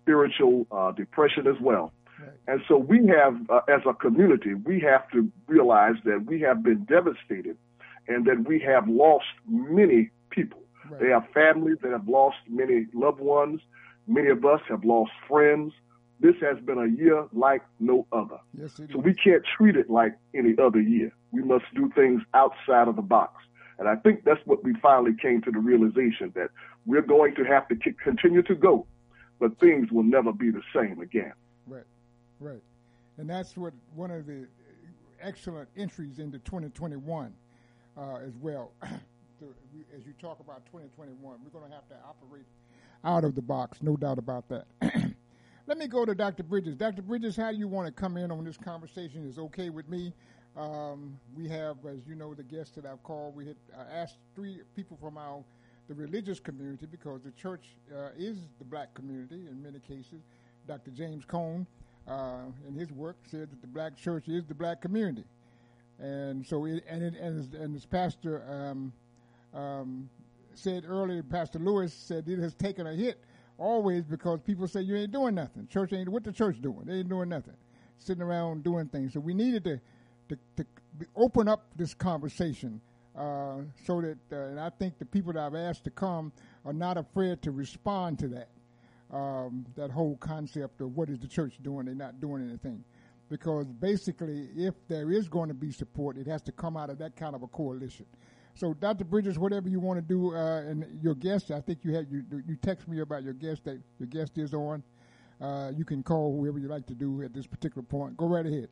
spiritual uh, depression as well. And so we have, uh, as a community, we have to realize that we have been devastated and that we have lost many people. Right. They have families that have lost many loved ones. Many of us have lost friends. This has been a year like no other. Yes, it so is. we can't treat it like any other year. We must do things outside of the box. And I think that's what we finally came to the realization, that we're going to have to k- continue to go, but things will never be the same again. Right, right. And that's what one of the excellent entries into twenty twenty-one uh, as well. So as you talk about twenty twenty-one, we're going to have to operate out of the box, no doubt about that. Let me go to Doctor Bridges. Doctor Bridges, how do you want to come in on this conversation? Is okay with me. Um, we have, as you know, the guests that I've called. We had uh, asked three people from our the religious community, because the church uh, is the black community in many cases. Doctor James Cone, uh, in his work, said that the black church is the black community, and so it, and it, and, as, and as Pastor um, um, said earlier, Pastor Lewis said it has taken a hit always because people say you ain't doing nothing. Church ain't what the church doing. They ain't doing nothing, sitting around doing things. So we needed to. To, to open up this conversation uh, so that, uh, and I think the people that I've asked to come are not afraid to respond to that, um, that whole concept of what is the church doing, they're not doing anything. Because basically, if there is going to be support, it has to come out of that kind of a coalition. So, Doctor Bridges, whatever you want to do, uh, and your guest, I think you had you you text me about your guest that your guest is on. Uh, you can call whoever you like to do at this particular point. Go right ahead.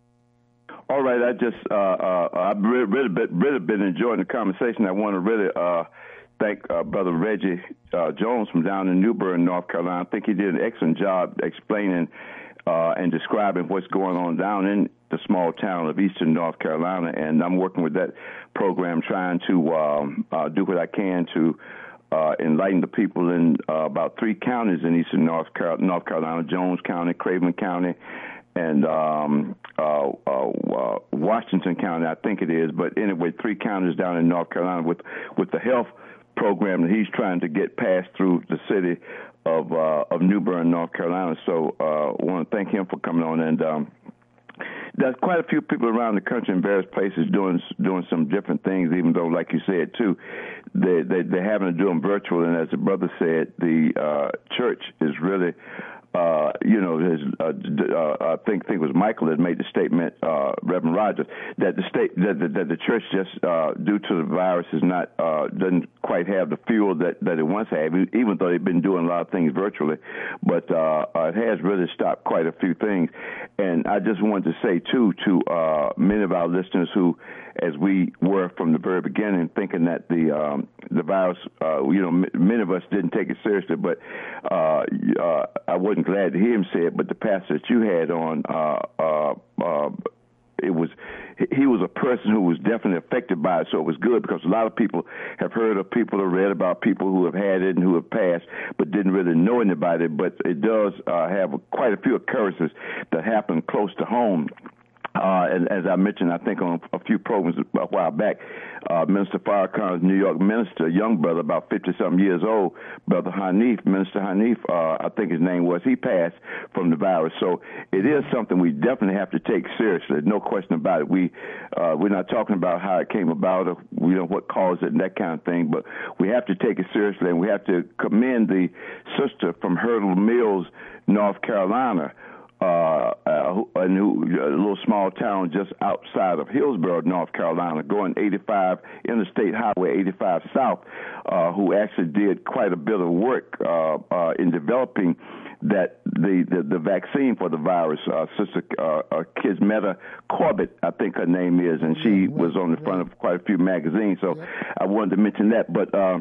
All right, I just uh, uh, I've really, really, been, really been enjoying the conversation. I want to really uh, thank uh, Brother Reggie uh, Jones from down in New Bern, North Carolina. I think he did an excellent job explaining uh, and describing what's going on down in the small town of Eastern North Carolina, and I'm working with that program, trying to um, uh, do what I can to uh, enlighten the people in uh, about three counties in Eastern North, Car- North Carolina: Jones County, Craven County, and um, uh, uh, uh, Washington County, I think it is. But anyway, three counties down in North Carolina with with the health program that he's trying to get passed through the city of uh, of New Bern, North Carolina. So uh, I want to thank him for coming on. And um, there's quite a few people around the country in various places doing doing some different things, even though, like you said, too, they, they, they're having to do them virtual. And as the brother said, the uh, church is really... Uh, you know, his, uh, uh, I think, think it was Michael that made the statement, uh, Reverend Rogers, that the state that, that, that the church just uh, due to the virus is not uh, doesn't quite have the fuel that, that it once had, even though they've been doing a lot of things virtually. But uh, it has really stopped quite a few things. And I just wanted to say too to uh, many of our listeners who, as we were from the very beginning, thinking that the um, the virus, uh, you know, m- many of us didn't take it seriously. But uh, uh, I wasn't glad to hear him say it. But the pastor that you had on, uh, uh, uh, it was he was a person who was definitely affected by it. So it was good, because a lot of people have heard of people or read about people who have had it and who have passed, but didn't really know anybody. But it does uh, have quite a few occurrences that happen close to home. Uh, and as I mentioned, I think on a few programs a while back, uh, Minister Farrakhan's New York minister, a young brother, about fifty-something years old, Brother Hanif, Minister Hanif, uh, I think his name was, he passed from the virus. So it is something we definitely have to take seriously, no question about it. We, uh, we're not talking about how it came about or, you know, what caused it and that kind of thing, but we have to take it seriously, and we have to commend the sister from Hurdle Mills, North Carolina, Uh, uh, a, new, a little small town just outside of Hillsborough, North Carolina, going eighty-five, Interstate Highway eighty-five South, uh, who actually did quite a bit of work uh, uh, in developing that the, the, the vaccine for the virus. Uh, Sister uh, uh, Kismeta Corbett, I think her name is, and she was on the front of quite a few magazines. So I wanted to mention that, but. Uh,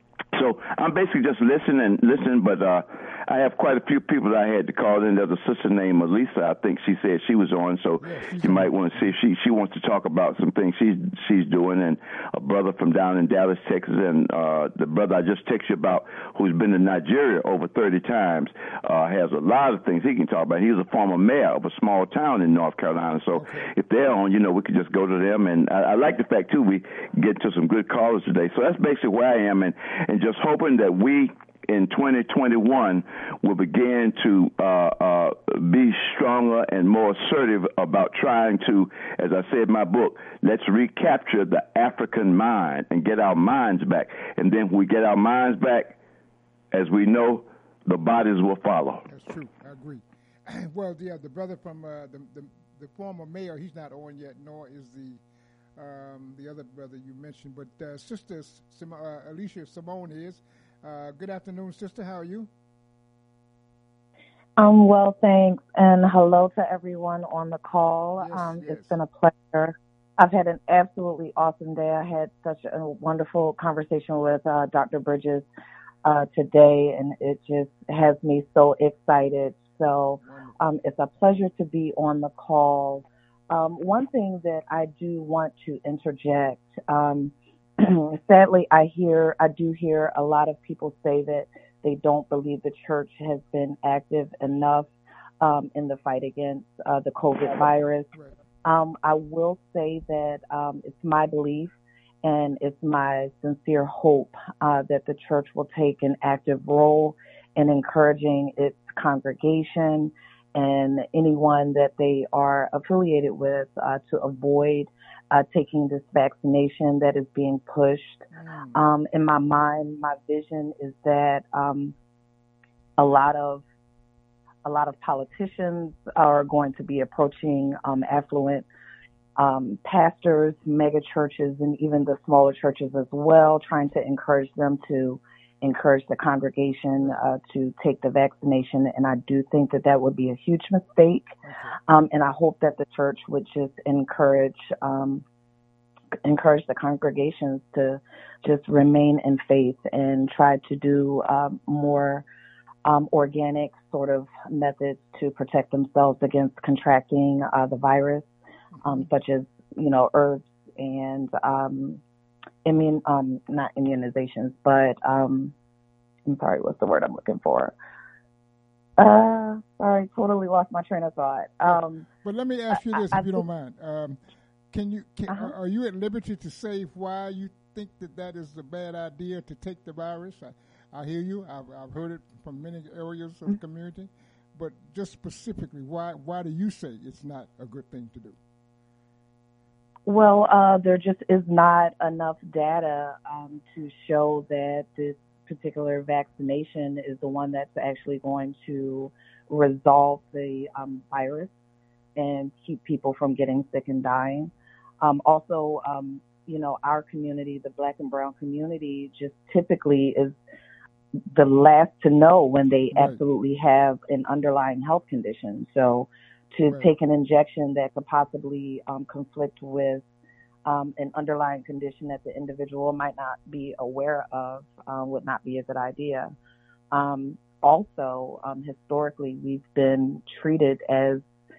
So I'm basically just listening, listening, but uh, I have quite a few people that I had to call in. There's a sister named Melissa. I think she said she was on, so yeah, you might want to see if she she wants to talk about some things she's she's doing. And a brother from down in Dallas, Texas, and uh, the brother I just texted you about, who's been to Nigeria over thirty times, uh, has a lot of things he can talk about. He's a former mayor of a small town in North Carolina. So okay. If they're on, you know, we could just go to them. And I, I like the fact too we get to some good callers today. So that's basically where I am, and and just hoping that we in twenty twenty-one will begin to uh, uh, be stronger and more assertive about trying to, as I said in my book, let's recapture the African mind and get our minds back. And then when we get our minds back, as we know, the bodies will follow. That's true. I agree. Well, yeah, the brother from uh, the, the the former mayor, he's not on yet, nor is the um, the other brother you mentioned. But uh, Sister Sim- uh, Alicia Simone is. Uh, good afternoon, sister. How are you? Um, well, thanks, and hello to everyone on the call. Yes, um, yes. It's been a pleasure. I've had an absolutely awesome day. I had such a wonderful conversation with uh, Doctor Bridges uh, today, and it just has me so excited. So um, it's a pleasure to be on the call. Um, one thing that I do want to interject, um, sadly, I hear, I do hear a lot of people say that they don't believe the church has been active enough um, in the fight against uh, the COVID virus. Um, I will say that um, it's my belief and it's my sincere hope uh, that the church will take an active role in encouraging its congregation and anyone that they are affiliated with uh, to avoid uh, taking this vaccination that is being pushed. Mm. Um, in my mind, my vision is that um, a lot of a lot of politicians are going to be approaching um, affluent um, pastors, mega churches, and even the smaller churches as well, trying to encourage them to encourage the congregation uh, to take the vaccination. And I do think that that would be a huge mistake. Um, and I hope that the church would just encourage um, encourage the congregations to just remain in faith and try to do um, more um, organic sort of methods to protect themselves against contracting uh, the virus, um, such as, you know, herbs and um, immune, um, not immunizations, but um, I'm sorry, what's the word I'm looking for? Uh, sorry, totally lost my train of thought. Um, but let me ask you this, I, if I you don't mind. Um, can you, can, uh-huh. are you at liberty to say why you think that that is a bad idea to take the virus? I, I hear you. I've, I've heard it from many areas of the community, but just specifically, why why do you say it's not a good thing to do? Well, uh, there just is not enough data um, to show that this particular vaccination is the one that's actually going to resolve the um, virus and keep people from getting sick and dying. Um, also, um, you know, our community, the Black and Brown community, just typically is the last to know when they right. absolutely have an underlying health condition. So to right. take an injection that could possibly um, conflict with um, an underlying condition that the individual might not be aware of uh, would not be a good idea. Um, also, um, historically, we've been treated as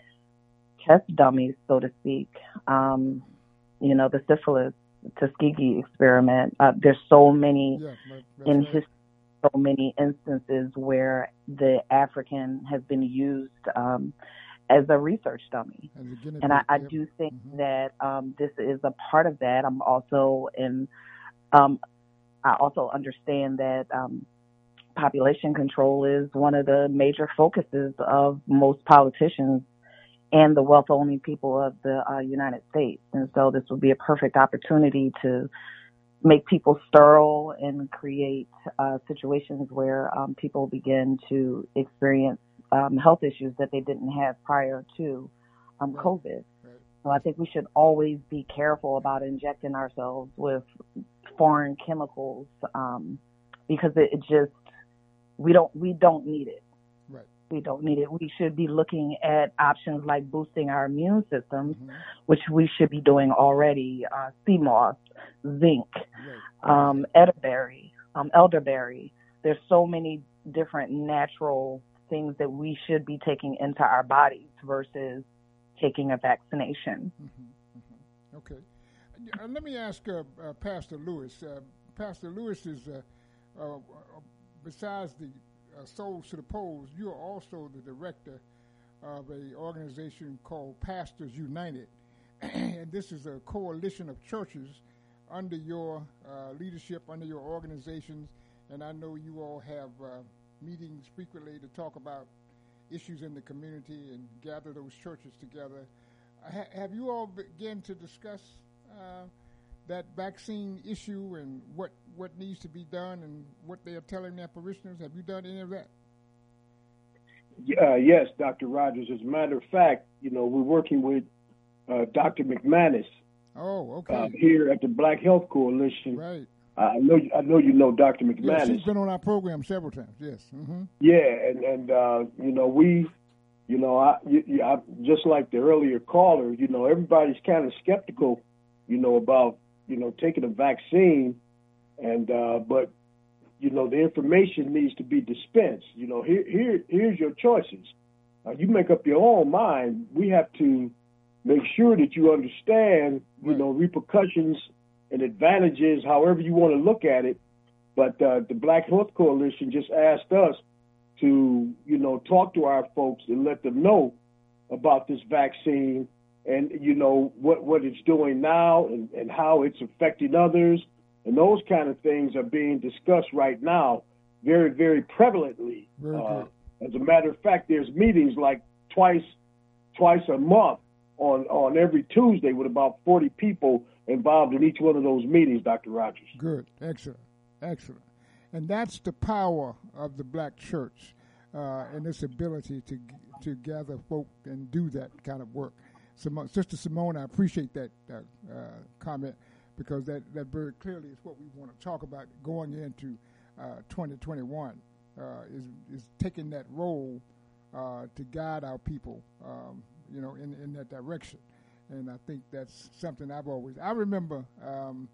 test dummies, so to speak. Um, you know, the syphilis, Tuskegee experiment. Uh, there's so many yeah, in right. history. So many instances where the African has been used um, as a research dummy. A and I, I do think mm-hmm. that um, this is a part of that. I'm also in, um, I also understand that um, population control is one of the major focuses of most politicians and the wealth-owning people of the uh, United States. And so this would be a perfect opportunity to make people sterile and create uh, situations where um, people begin to experience um, health issues that they didn't have prior to um, right. COVID. Right. So I think we should always be careful about injecting ourselves with foreign chemicals um, because it, it just we don't we don't need it. Right. We don't need it. We should be looking at options like boosting our immune systems, mm-hmm. which we should be doing already. Uh, sea moss, zinc, right. um, elderberry, um, elderberry. There's so many different natural things that we should be taking into our bodies versus taking a vaccination. Mm-hmm. Mm-hmm. Okay. Uh, let me ask uh, uh, Pastor Lewis. Uh, Pastor Lewis is, uh, uh, besides the Uh, Souls to the Polls, you are also the director of an organization called Pastors United. And this is a coalition of churches under your uh, leadership, under your organizations, and I know you all have uh, meetings frequently to talk about issues in the community and gather those churches together. Ha- have you all begun to discuss uh, that vaccine issue and what, what needs to be done and what they are telling their parishioners? Have you done any of that? Uh, yes, Doctor Rogers. As a matter of fact, you know, we're working with uh, Doctor McManus. Oh, okay. Uh, here at the Black Health Coalition. Right. I know, I know you know Doctor Yes, McManus. she's been on our program several times. Yes. Mm-hmm. Yeah, and and uh, you know we, you know, I, you, I just like the earlier caller, you know, everybody's kind of skeptical, you know, about you know taking a vaccine, and uh, but you know the information needs to be dispensed. You know, here here here's your choices. Uh, you make up your own mind. We have to make sure that you understand, you know, repercussions and advantages, however you want to look at it. But uh, the Black Health Coalition just asked us to, you know, talk to our folks and let them know about this vaccine and, you know, what, what it's doing now and, and how it's affecting others. And those kind of things are being discussed right now very, very prevalently. Very uh, good. As a matter of fact, there's meetings like twice twice a month on, on every Tuesday with about forty people involved in each one of those meetings, Doctor Rogers. Good. Excellent. Excellent. And that's the power of the black church uh, and its ability to to gather folk and do that kind of work. Simone, Sister Simone, I appreciate that uh, uh, comment because that, that very clearly is what we want to talk about going into uh, twenty twenty-one, uh, is, is taking that role uh, to guide our people, um, you know, in, in that direction. And I think that's something I've always, I remember, um,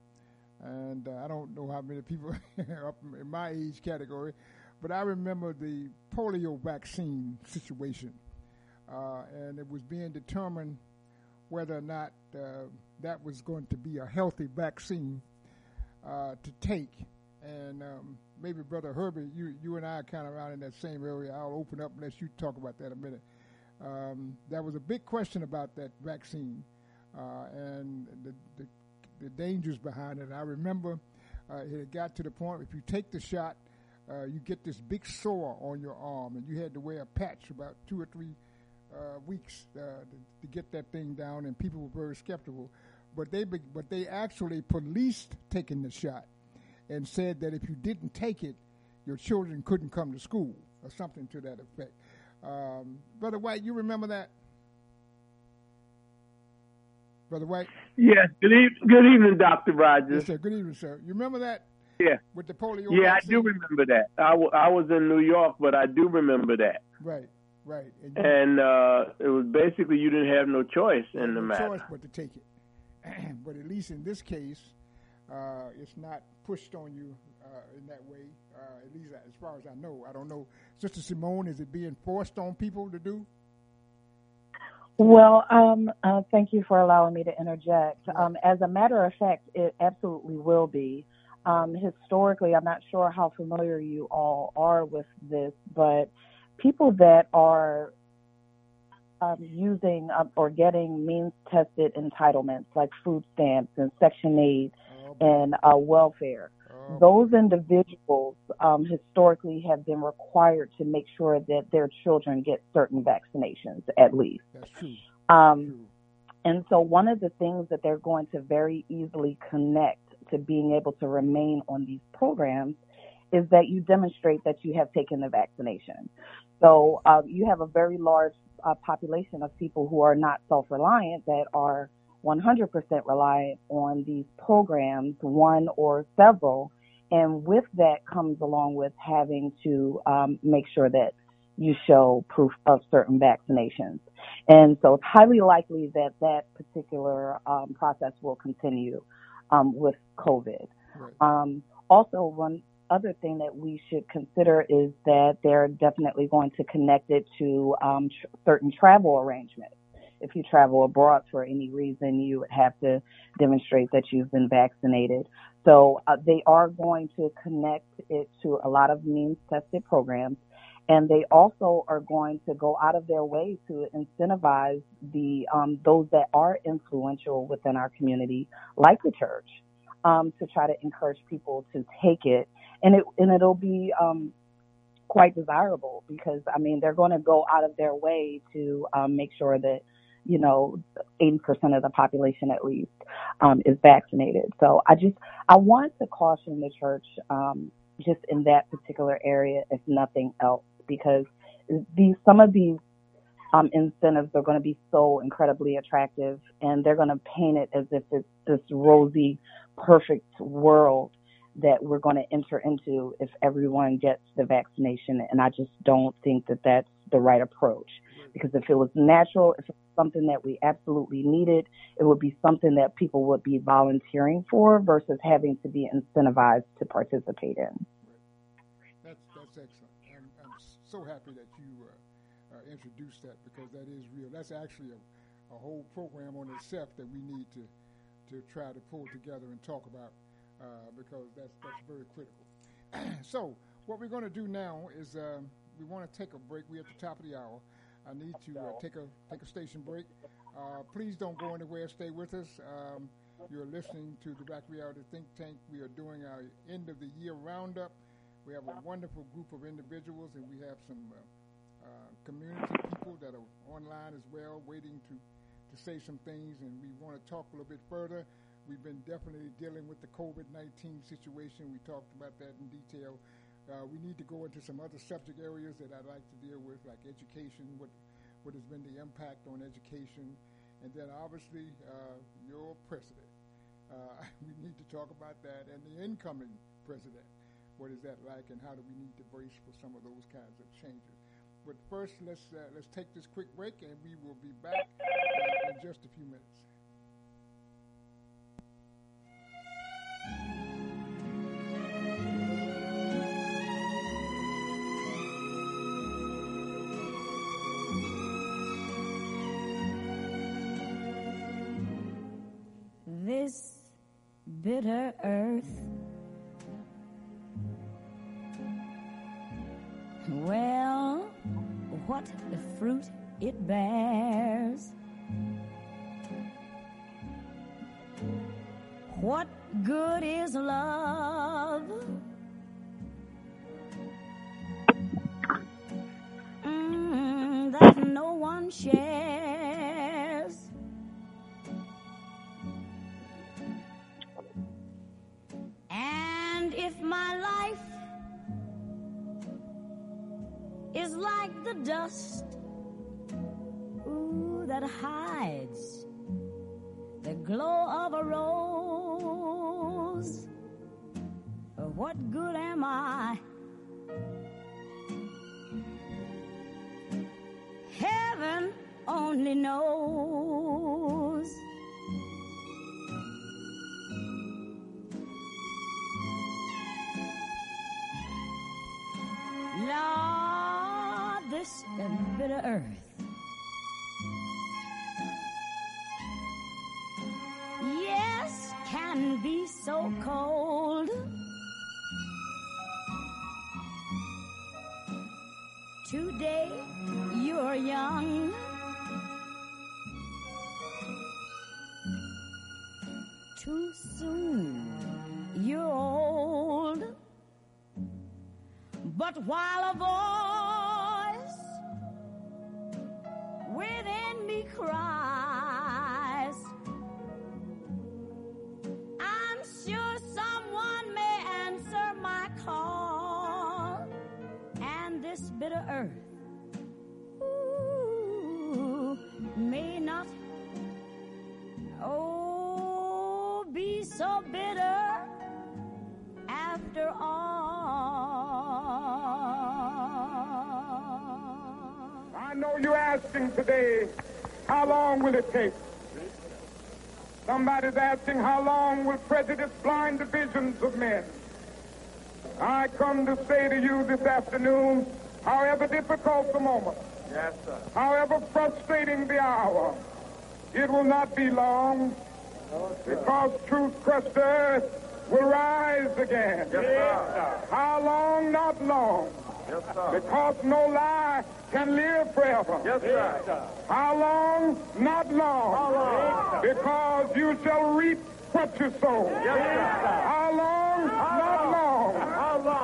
and uh, I don't know how many people up in my age category, but I remember the polio vaccine situation. Uh, and it was being determined whether or not uh, that was going to be a healthy vaccine uh, to take. And um, maybe Brother Herbie, you, you and I are kind of around in that same area. I'll open up and let you talk about that in a minute. Um, there was a big question about that vaccine uh, and the, the, the dangers behind it. I remember uh, it got to the point if you take the shot, uh, you get this big sore on your arm, and you had to wear a patch about two or three uh, weeks uh, to, to get that thing down, and people were very skeptical. But they, but they actually policed taking the shot and said that if you didn't take it, your children couldn't come to school or something to that effect. Um, Brother White, you remember that? Brother White? Yes. Good, e- good evening, Doctor Rogers. Yes, sir. Good evening, sir. You remember that? Yeah. With the polio Yeah, vaccine? I do remember that. I, w- I was in New York, but I do remember that. Right, right. And, you, And uh, it was basically you didn't have no choice in the no matter. choice but to take it. But at least in this case, uh, it's not pushed on you uh, in that way, uh, at least as far as I know. I don't know. Sister Simone, is it being forced on people to do? Well, um, uh, thank you for allowing me to interject. Um, as a matter of fact, it absolutely will be. Um, historically, I'm not sure how familiar you all are with this, but people that are um, using uh, or getting means-tested entitlements like food stamps and Section eight and uh, welfare, those individuals um, historically have been required to make sure that their children get certain vaccinations, at least. That's true. Um, true. And so one of the things that they're going to very easily connect to being able to remain on these programs is that you demonstrate that you have taken the vaccination. So uh, you have a very large uh, population of people who are not self-reliant that are one hundred percent reliant on these programs, one or several. And with that comes along with having to um, make sure that you show proof of certain vaccinations. And so it's highly likely that that particular um, process will continue um, with COVID. Right. Um, also, one other thing that we should consider is that they're definitely going to connect it to um, tr- certain travel arrangements. If you travel abroad for any reason, you would have to demonstrate that you've been vaccinated. So uh, they are going to connect it to a lot of means-tested programs, and they also are going to go out of their way to incentivize the um, those that are influential within our community, like the church, um, to try to encourage people to take it and it and it'll be um, quite desirable because I mean they're going to go out of their way to um, make sure that you know eighty percent of the population at least um, is vaccinated. So I just I want to caution the church um, just in that particular area, if nothing else, because these some of these um, incentives are going to be so incredibly attractive, and they're going to paint it as if it's this rosy, perfect world that we're going to enter into if everyone gets the vaccination. And I just don't think that that's the right approach, because if it was natural, if it's something that we absolutely needed, it would be something that people would be volunteering for versus having to be incentivized to participate in. That's that's excellent. I'm, I'm so happy that you uh, uh, introduced that, because that is real. That's actually a, a whole program on itself that we need to to try to pull together and talk about, uh, because that's that's very critical. So what we're going to do now is um, we want to take a break. We're at the top of the hour. I need to uh, take a take a station break. Uh, please don't go anywhere. Stay with us. Um, you're listening to the Black Reality Think Tank. We are doing our end of the year roundup. We have a wonderful group of individuals, and we have some uh, uh, community people that are online as well, waiting to, to say some things, and we want to talk a little bit further. We've been definitely dealing with the COVID nineteen situation. We talked about that in detail. Uh, we need to go into some other subject areas that I'd like to deal with, like education, what what has been the impact on education, and then obviously uh, your president. Uh, we need to talk about that, and the incoming president. What is that like, and how do we need to brace for some of those kinds of changes? But first, let's uh, let's take this quick break, and we will be back uh, in just a few minutes. This bitter earth, well, what the fruit it bears, what good is love? Mm, that no one shares. And if my life is like the dust, ooh, that hides the glow of a rose, what good am I? Heaven only knows. Lord, this bitter earth, yes, can be so cold. Today you're young, too soon you're old. But while a voice within me cries, I'm sure someone may answer my call, and this bitter earth, ooh, may not, oh, be so bitter after all. I know you're asking today, how long will it take? Somebody's asking, how long will prejudice blind the visions of men? I come to say to you this afternoon, however difficult the moment, yes, sir, however frustrating the hour, it will not be long, no, because truth crushed earth will rise again. Yes, sir. How long? Not long. Yes, sir. Because no lie can live forever. Yes, sir. How long? Not long. How long? Because you shall reap what you sow. Yes, sir. How long? How not long. How long?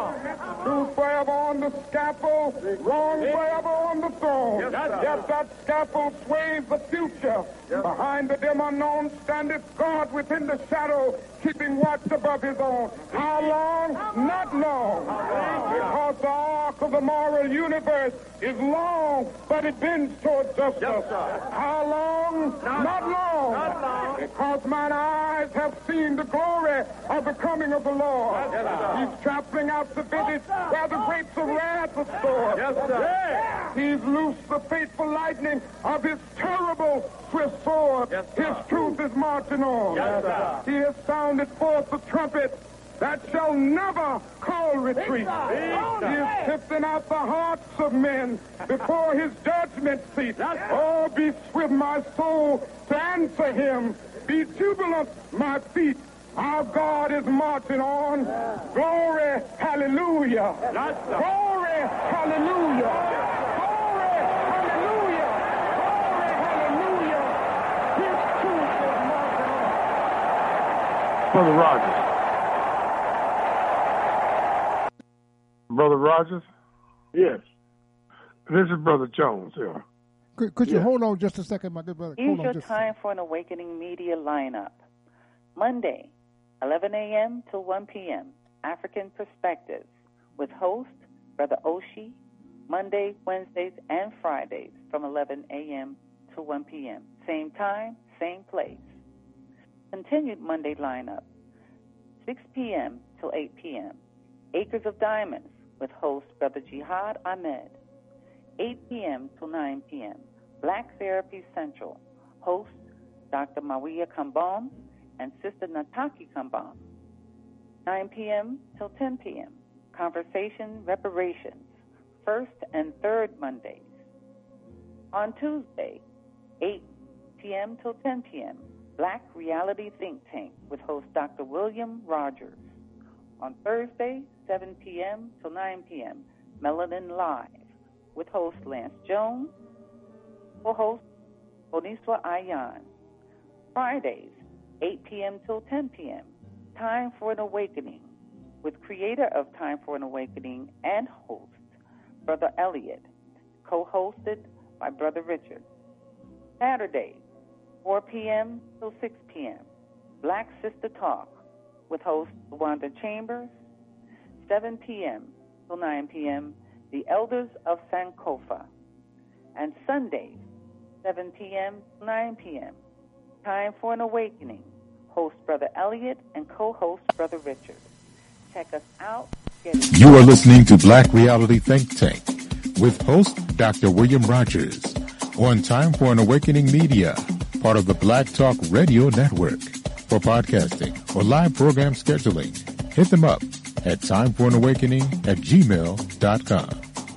Truth forever on the scaffold, wrong forever on the throne. Yes, Yet that scaffold sways the future. Behind the dim unknown standeth God within the shadow, keeping watch above his own. How long? Not long. Because the arc of the moral universe is long, but it bends toward justice. How long? Not long. Not long. Because mine eyes have seen the glory of the coming of the Lord. He's trampling out the vintage where the grapes of wrath are stored. Yes, sir. He's loosed the fateful lightning of his terrible swift sword. Yes, his truth is marching on. Yes, sir. He has sounded forth the trumpet that shall never call retreat. He is sifting out the hearts of men before his judgment seat. Oh, be swift, my soul, to answer him. Be jubilant, my feet. Our God is marching on. Glory, hallelujah. Glory, hallelujah. Glory, hallelujah. Glory, hallelujah. His truth is marching on. Brother Rogers. Brother Rogers? Yes. This is Brother Jones here. Could, could you Yes. hold on just a second, my good brother? Here's Hold on your just a time for an Awakening Media lineup. Monday, eleven a.m. to one p.m., African Perspectives, with host Brother Oshi, Monday, Wednesdays, and Fridays from eleven a.m. to one p.m. Same time, same place. Continued Monday lineup, six p.m. till eight p.m., Acres of Diamonds, with host Brother Jihad Ahmed, eight p.m. till nine p.m., Black Therapy Central, host Doctor Maria Kambon and Sister Nataki Kambon, nine p.m. till ten p.m., Conversation Reparations, first and third Mondays. On Tuesday, eight p.m. till ten p.m., Black Reality Think Tank with host Doctor William Rogers. On Thursday, seven p.m. till nine p.m., Melanin Live with host Lance Jones, co-host Oniswa Ayan. Fridays, eight p.m. till ten p.m., Time for an Awakening with creator of Time for an Awakening and host, Brother Elliot, co-hosted by Brother Richard. Saturday, four p.m. till six p.m., Black Sister Talk with host Wanda Chambers. seven p.m. till nine p.m., The Elders of Sankofa. And Sundays, seven p.m. till nine p.m., Time for an Awakening, host Brother Elliot and co-host Brother Richard. Check us out. You are listening to Black Reality Think Tank with host Doctor William Rogers on Time for an Awakening Media, part of the Black Talk Radio Network. For podcasting or live program scheduling, hit them up at timeforanawakening at gmail dot com.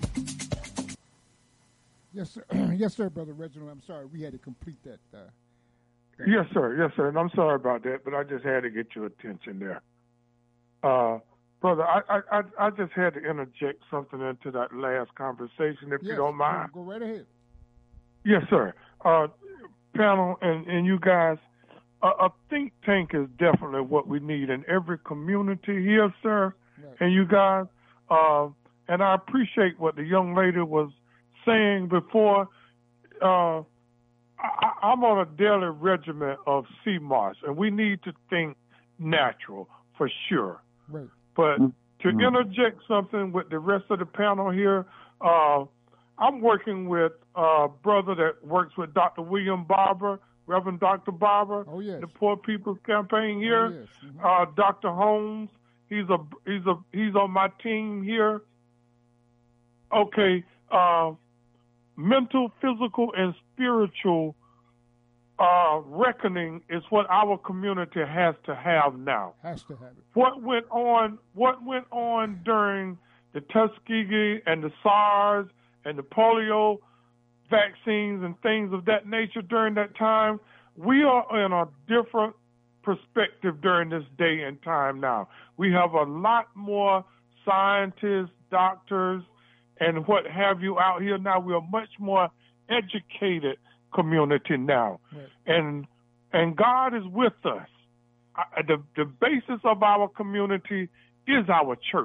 Yes, sir. Yes, sir, Brother Reginald. I'm sorry. We had to complete that. Uh, that. Yes, sir. Yes, sir. And I'm sorry about that, but I just had to get your attention there. Uh, brother, I, I, I, I just had to interject something into that last conversation, if Yes, you don't mind. Go right ahead. Yes, sir. Uh, panel and, and you guys, a, a think tank is definitely what we need in every community here, sir. Right. And you guys, uh, and I appreciate what the young lady was saying before. Uh, I, I'm on a daily regimen of C M O S, and we need to think natural for sure. Right. But to interject something with the rest of the panel here, uh, I'm working with a brother that works with Doctor William Barber, Reverend Doctor Barber, oh, yes. the Poor People's Campaign here. Oh, yes. Mm-hmm. uh, Doctor Holmes, he's a he's a he's on my team here. Okay, uh, mental, physical, and spiritual uh, reckoning is what our community has to have now. Has to have it. What went on? What went on during the Tuskegee and the SARS and the polio vaccines and things of that nature during that time? We are in a different perspective during this day and time now. We have a lot more scientists, doctors, and what have you out here now. We are much more educated community now. Right. And and God is with us. I, the, the basis of our community is our church.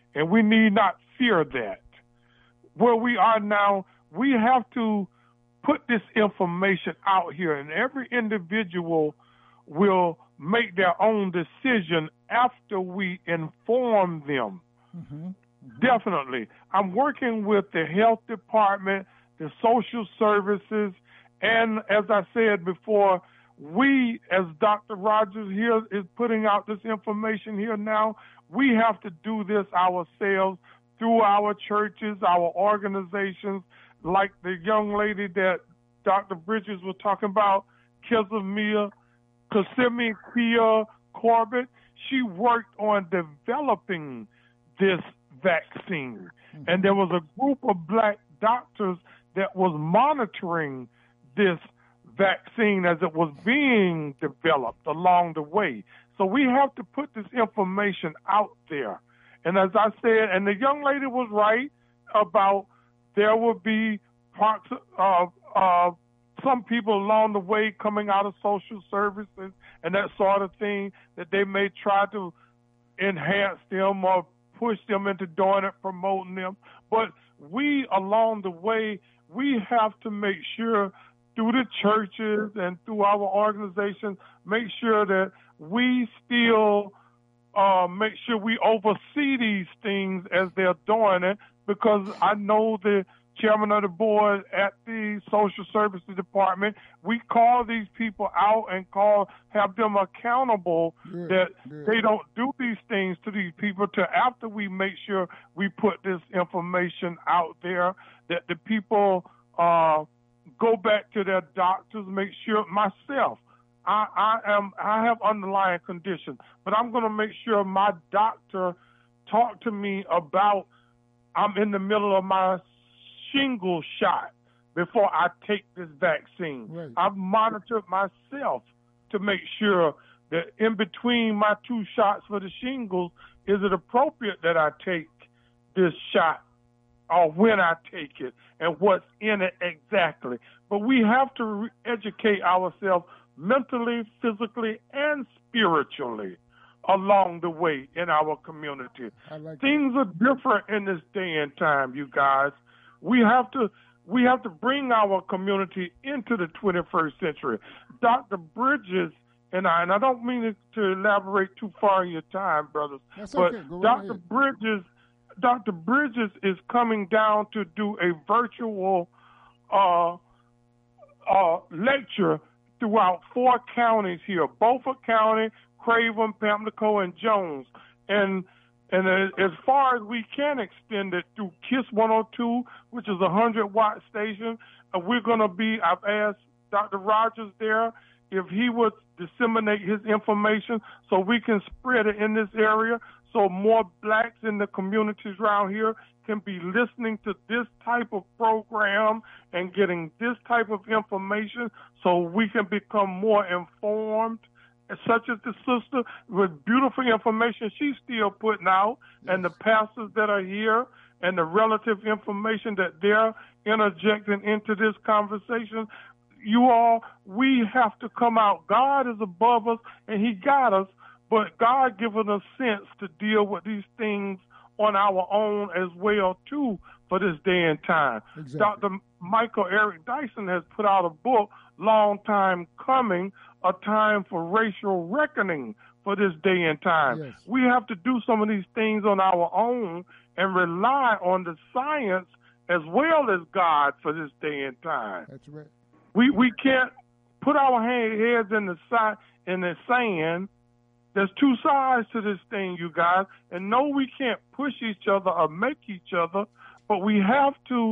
and we need not fear that. Where we are now, we have to put this information out here, and every individual will make their own decision after we inform them. Mm-hmm. Mm-hmm. Definitely. I'm working with the health department, the social services, and as I said before, we, as Doctor Rogers here is putting out this information here now, we have to do this ourselves through our churches, our organizations, like the young lady that Doctor Bridges was talking about, Kizamia, Kissimmee Kia Corbett. She worked on developing this vaccine. Mm-hmm. And there was a group of black doctors that was monitoring this vaccine as it was being developed along the way. So we have to put this information out there. And as I said, and the young lady was right about there will be parts of uh, some people along the way coming out of social services and that sort of thing that they may try to enhance them or push them into doing it, promoting them. But we along the way, we have to make sure through the churches and through our organizations, make sure that we still uh, make sure we oversee these things as they're doing it, because I know the chairman of the board at the social services department, we call these people out and call, have them accountable good, that good. They don't do these things to these people till after we make sure we put this information out there, that the people uh, go back to their doctors, make sure myself, I, I am I have underlying conditions, but I'm going to make sure my doctor talk to me about I'm in the middle of my shingles shot before I take this vaccine. Right. I've monitored myself to make sure that in between my two shots for the shingles, is it appropriate that I take this shot or when I take it and what's in it exactly. But we have to re- educate ourselves mentally, physically, and spiritually along the way in our community. Like Things that. are different in this day and time, you guys. We have to we have to bring our community into the twenty-first century. Doctor Bridges and I, and I don't mean to, to elaborate too far in your time, brothers, That's but okay. Go Doctor ahead. Bridges, Doctor Bridges is coming down to do a virtual uh, uh, lecture throughout four counties here: Beaufort County, Craven, Pamlico, and Jones, and. And as far as we can extend it through KISS one oh two, which is a one hundred watt station, uh, we're going to be, I've asked Doctor Rogers there if he would disseminate his information so we can spread it in this area so more blacks in the communities around here can be listening to this type of program and getting this type of information so we can become more informed, such as the sister with beautiful information she's still putting out, yes. and the pastors that are here and the relative information that they're interjecting into this conversation. You all, we have to come out. God is above us, and he got us, but God given us sense to deal with these things on our own as well, too, for this day and time. Exactly. Doctor Michael Eric Dyson has put out a book, Long Time Coming, A Time for Racial Reckoning for this day and time. Yes. We have to do some of these things on our own and rely on the science as well as God for this day and time. That's right. We we can't put our heads in the si- in the sand. There's two sides to this thing, you guys. And no, we can't push each other or make each other, but we have to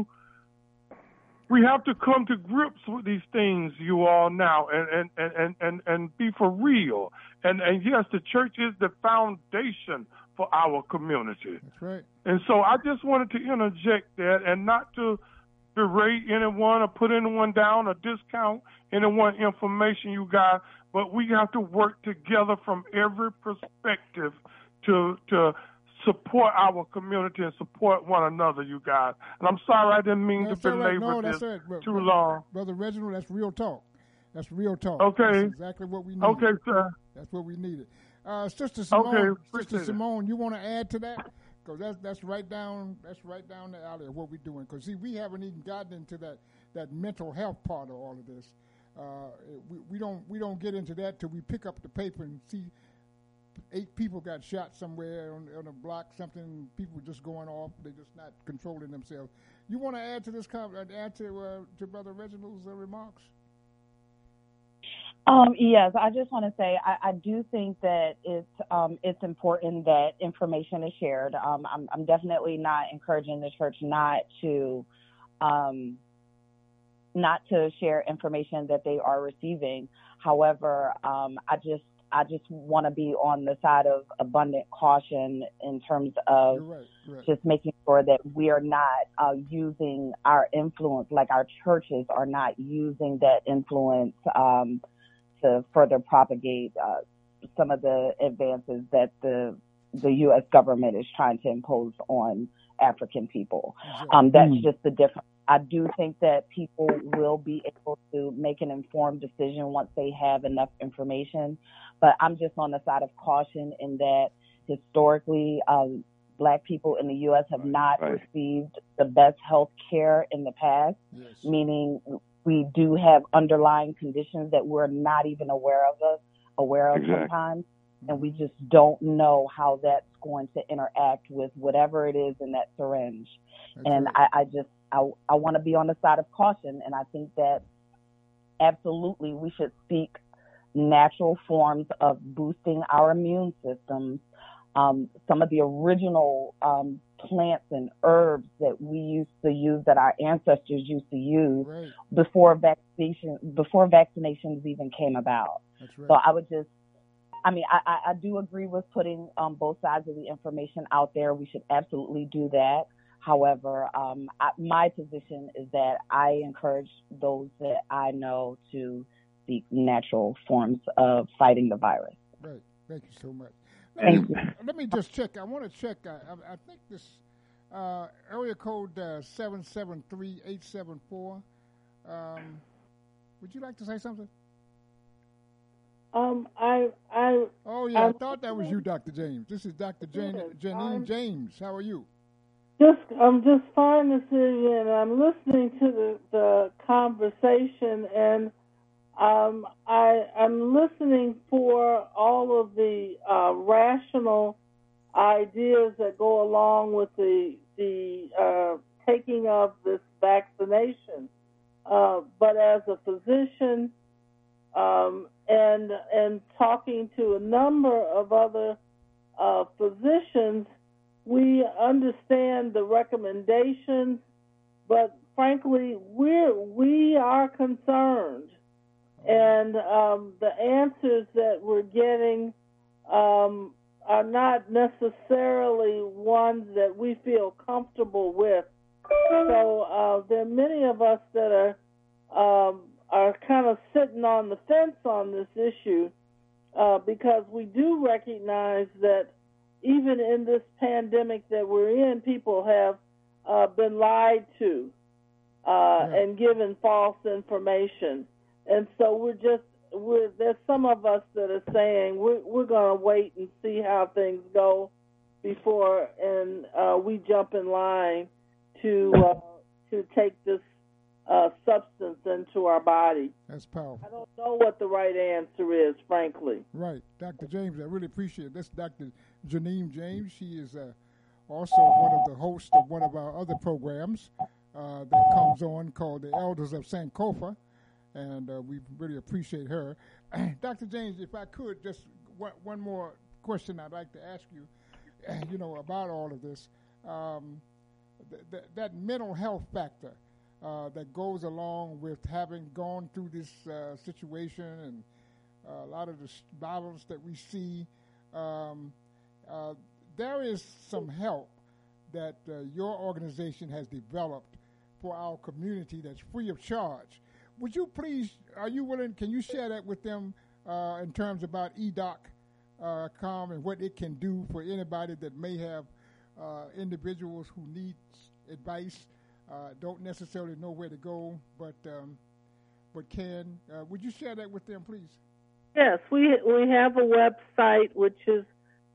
we have to come to grips with these things, you all, now, and and, and, and, and be for real. And and yes, the church is the foundation for our community. That's right. And so I just wanted to interject that, and not to berate anyone or put anyone down or discount anyone's information, you guys, but we have to work together from every perspective to to support our community and support one another, you guys. And I'm sorry I didn't mean that's to right. belabor no, that's this right. too long. Brother Reginald, that's real talk. That's real talk. Okay. That's exactly what we need. Okay, sir. That's what we needed. Uh, Sister Simone, okay, Sister Simone, you want to add to that? because that's that's right down that's right down the alley of what we're doing. Because see, we haven't even gotten into that, that mental health part of all of this. Uh, we, we don't we don't get into that till we pick up the paper and see eight people got shot somewhere on, on a block. Something, people just going off. They're just not controlling themselves. You want to add to this? Com- add to uh, to Brother Reginald's uh, remarks? Um, yes, I just want to say I, I do think that it's um, it's important that information is shared. Um, I'm, I'm definitely not encouraging the church not to um, not to share information that they are receiving. However, um, I just I just want to be on the side of abundant caution in terms of right, right. just making sure that we are not uh, using our influence, like our churches are not using that influence um, to further propagate uh, some of the advances that the the U S government is trying to impose on African people. Um, that's Mm. just the difference. I do think that people will be able to make an informed decision once they have enough information, but I'm just on the side of caution in that historically, um, Black people in the U S have not right. received the best health care in the past, yes. meaning we do have underlying conditions that we're not even aware of, us, aware of Exactly. sometimes, and we just don't know how that's going to interact with whatever it is in that syringe. That's and right. I, I just, I, I want to be on the side of caution, and I think that absolutely we should seek natural forms of boosting our immune systems. Um, some of the original um, plants and herbs that we used to use, that our ancestors used to use Right. before vaccination, before vaccinations even came about. That's right. So I would just, I mean, I, I, I do agree with putting um, both sides of the information out there. We should absolutely do that. However, um, I, my position is that I encourage those that I know to seek natural forms of fighting the virus. Right. Thank you so much. Thank Let me, let me just check. I want to check. I, I, I think this uh, area code uh, seven seven three eight seven four. Um, would you like to say something? Um, I, I. Oh yeah, I'm, I thought that was you, Doctor James. This is Doctor Jan- Yes, Janine I'm- James. How are you? Just, I'm just fine this evening, and I'm listening to the, the conversation, and um, I, I'm listening for all of the uh, rational ideas that go along with the the uh, taking of this vaccination. Uh, but as a physician, um, and and talking to a number of other uh, physicians, we understand the recommendations, but frankly, we're, we are concerned. And um, the answers that we're getting um, are not necessarily ones that we feel comfortable with. So uh, there are many of us that are, um, are kind of sitting on the fence on this issue uh, because we do recognize that even in this pandemic that we're in, people have uh, been lied to uh, Yeah. and given false information. And so we're just, we're, there's some of us that are saying we're, we're going to wait and see how things go before and uh, we jump in line to uh, to take this uh, substance into our body. That's powerful. I don't know what the right answer is, frankly. Right. Doctor James, I really appreciate it. That's Doctor Janine James. She is uh, also one of the hosts of one of our other programs uh, that comes on called the Elders of Sankofa, and uh, we really appreciate her. Doctor James, if I could, just one, one more question I'd like to ask you, you know, about all of this. Um, th- th- that mental health factor uh, that goes along with having gone through this uh, situation and uh, a lot of the violence that we see, um, uh, there is some help that uh, your organization has developed for our community that's free of charge. Would you please, are you willing, can you share that with them uh, in terms about E D O C dot com and what it can do for anybody that may have uh, individuals who need advice, uh, don't necessarily know where to go, but um, but can. Uh, would you share that with them, please? Yes, we we have a website which is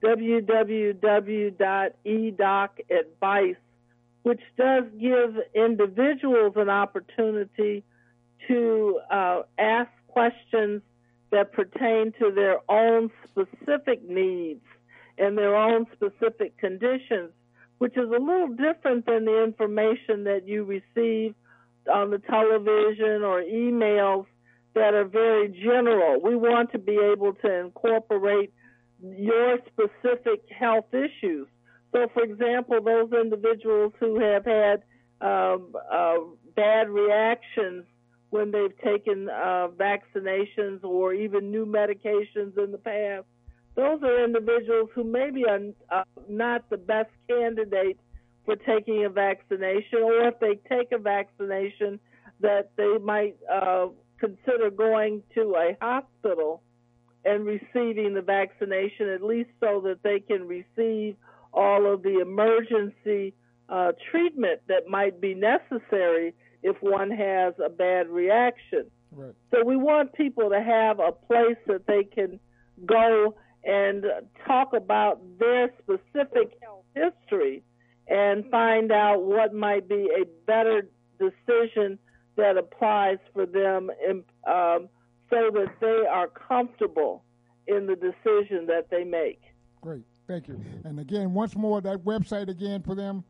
w w w dot e doc advice, which does give individuals an opportunity to uh, ask questions that pertain to their own specific needs and their own specific conditions, which is a little different than the information that you receive on the television or emails that are very general. We want to be able to incorporate your specific health issues. So, for example, those individuals who have had um, uh, bad reactions when they've taken uh, vaccinations or even new medications in the past, those are individuals who maybe are uh, not the best candidate for taking a vaccination, or if they take a vaccination, that they might uh, consider going to a hospital and receiving the vaccination, at least so that they can receive all of the emergency uh, treatment that might be necessary if one has a bad reaction. Right. So we want people to have a place that they can go and talk about their specific health history and find out what might be a better decision that applies for them, in, um, so that they are comfortable in the decision that they make. Great, thank you. And again, once more, that website again for them.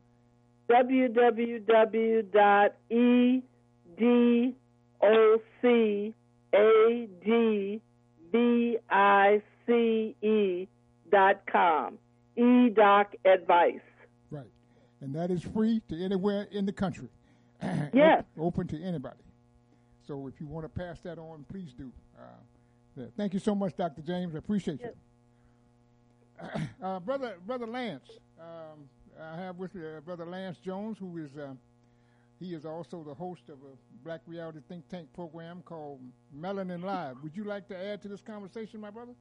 w w w dot e d o c a d v i c e dot com. E doc advice. Right, and that is free to anywhere in the country. Yes. Open to anybody. So if you want to pass that on, please do. Uh, yeah. Thank you so much, Doctor James. I appreciate yes. you. Uh, brother, brother Lance, um, I have with me uh, Brother Lance Jones, who is uh, he is also the host of a Black Reality Think Tank program called Melanin Live. Would you like to add to this conversation, my brother?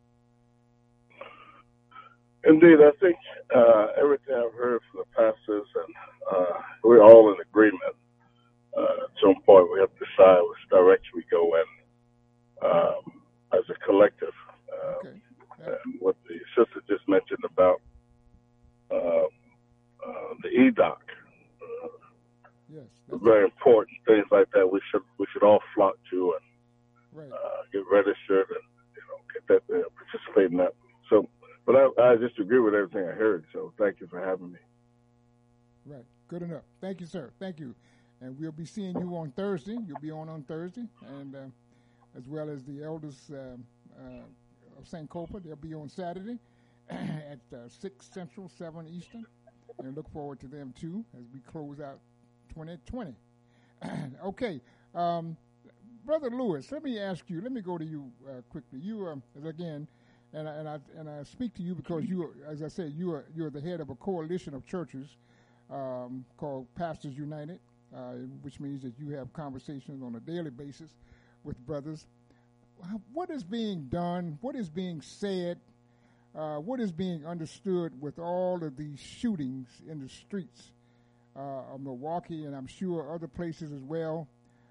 Indeed, I think uh, everything I've heard from the pastors, and uh, we're all in agreement. Uh, at some point, we have to decide which direction we go in um, as a collective. Uh, okay. Yeah. And what the sister just mentioned about uh, uh, the E doc, uh, yes, very important. Things like that, we should we should all flock to and right. uh, get registered and you know get that uh, participate in that. So. But I, I just agree with everything I heard, so thank you for having me. Right. Good enough. Thank you, sir. Thank you. And we'll be seeing you on Thursday. You'll be on on Thursday, and uh, as well as the elders uh, uh, of Saint Copa. They'll be on Saturday at uh, six Central, seven Eastern. And look forward to them, too, as we close out twenty twenty. Okay. Um, Brother Lewis, let me ask you, let me go to you uh, quickly. You, uh, again... And I, and I and I speak to you because you, as I said, you are you're the head of a coalition of churches um, called Pastors United, uh, which means that you have conversations on a daily basis with brothers. What is being done? What is being said? Uh, what is being understood with all of these shootings in the streets uh, of Milwaukee, and I'm sure other places as well?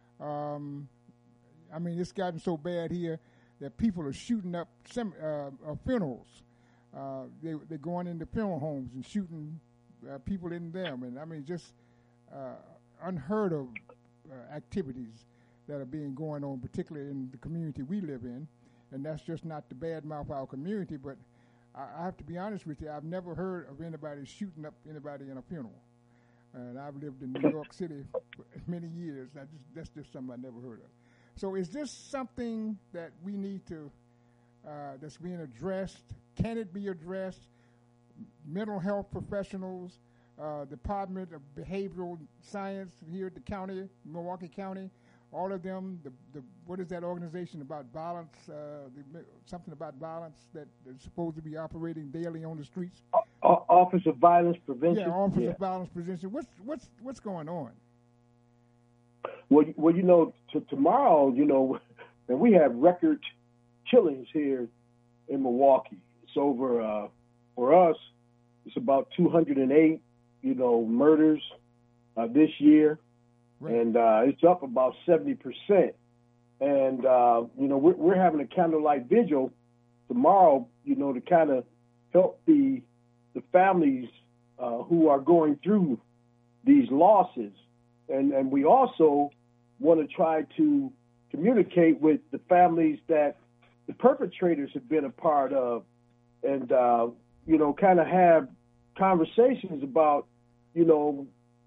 Um, I mean, it's gotten so bad here that people are shooting up sem- uh, uh, funerals. Uh, they, they're going into funeral homes and shooting uh, people in them. And, I mean, just uh, unheard of uh, activities that are being going on, particularly in the community we live in. And that's just not to badmouth our community, but I, I have to be honest with you, I've never heard of anybody shooting up anybody in a funeral. And I've lived in New York City for many years. I just, that's just something I never heard of. So is this something that we need to, uh, that's being addressed? Can it be addressed? Mental health professionals, uh, Department of Behavioral Science here at the county, Milwaukee County, all of them, the, the what is that organization about violence, uh, the, something about violence that is supposed to be operating daily on the streets? O- Office of Violence Prevention. Yeah, Office yeah. of Violence Prevention. What's, what's, what's going on? Well, well, you know, t- tomorrow, you know, and we have record killings here in Milwaukee. It's over, uh, for us, it's about two hundred eight, you know, murders uh, this year. Right. And uh, it's up about seventy percent. And, uh, you know, we're, we're having a candlelight vigil tomorrow, you know, to kind of help the the families uh, who are going through these losses, and and we also want to try to communicate with the families that the perpetrators have been a part of, and uh, you know, kind of have conversations about, you know,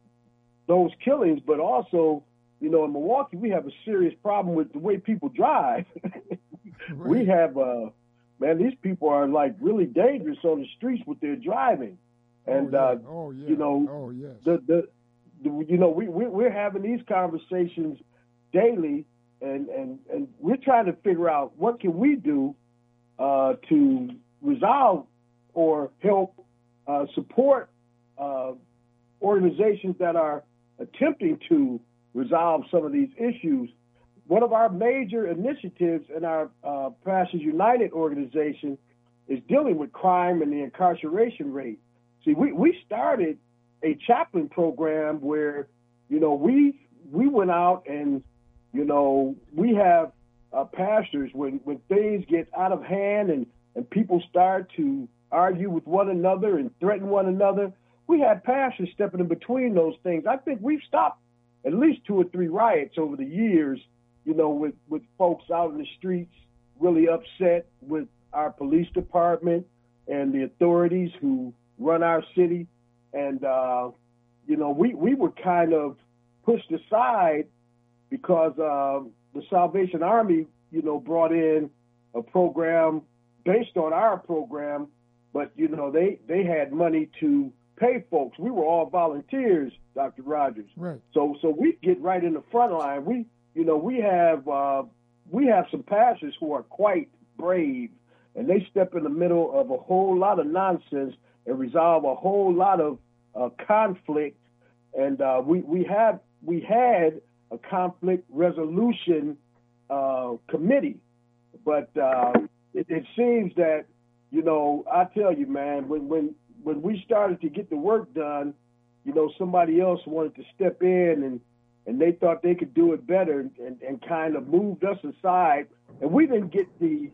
those killings, but also, you know, in Milwaukee we have a serious problem with the way people drive. Right. We have, uh, man, these people are like really dangerous on the streets with their driving, and oh, yeah. uh, Oh, yeah. you know, oh, yes. the, the the you know we we we're having these conversations daily, and and and we're trying to figure out what can we do uh, to resolve or help uh, support uh, organizations that are attempting to resolve some of these issues. One of our major initiatives in our uh, Pastors United organization is dealing with crime and the incarceration rate. See, we, we started a chaplain program where, you know, we we went out and, you know, we have uh, pastors, when, when things get out of hand and, and people start to argue with one another and threaten one another, we had pastors stepping in between those things. I think we've stopped at least two or three riots over the years, you know, with, with folks out in the streets really upset with our police department and the authorities who run our city. And, uh, you know, we, we were kind of pushed aside because uh, the Salvation Army, you know, brought in a program based on our program, but, you know, they, they had money to pay folks. We were all volunteers, Doctor Rogers. Right. So so we get right in the front line. We, you know, we have uh, we have some pastors who are quite brave, and they step in the middle of a whole lot of nonsense and resolve a whole lot of uh, conflict. And uh, we we have we had a conflict resolution uh, committee, but uh, it, it seems that, you know, I tell you, man, when when when we started to get the work done, you know, somebody else wanted to step in, and, and they thought they could do it better, and, and kind of moved us aside. And we didn't get the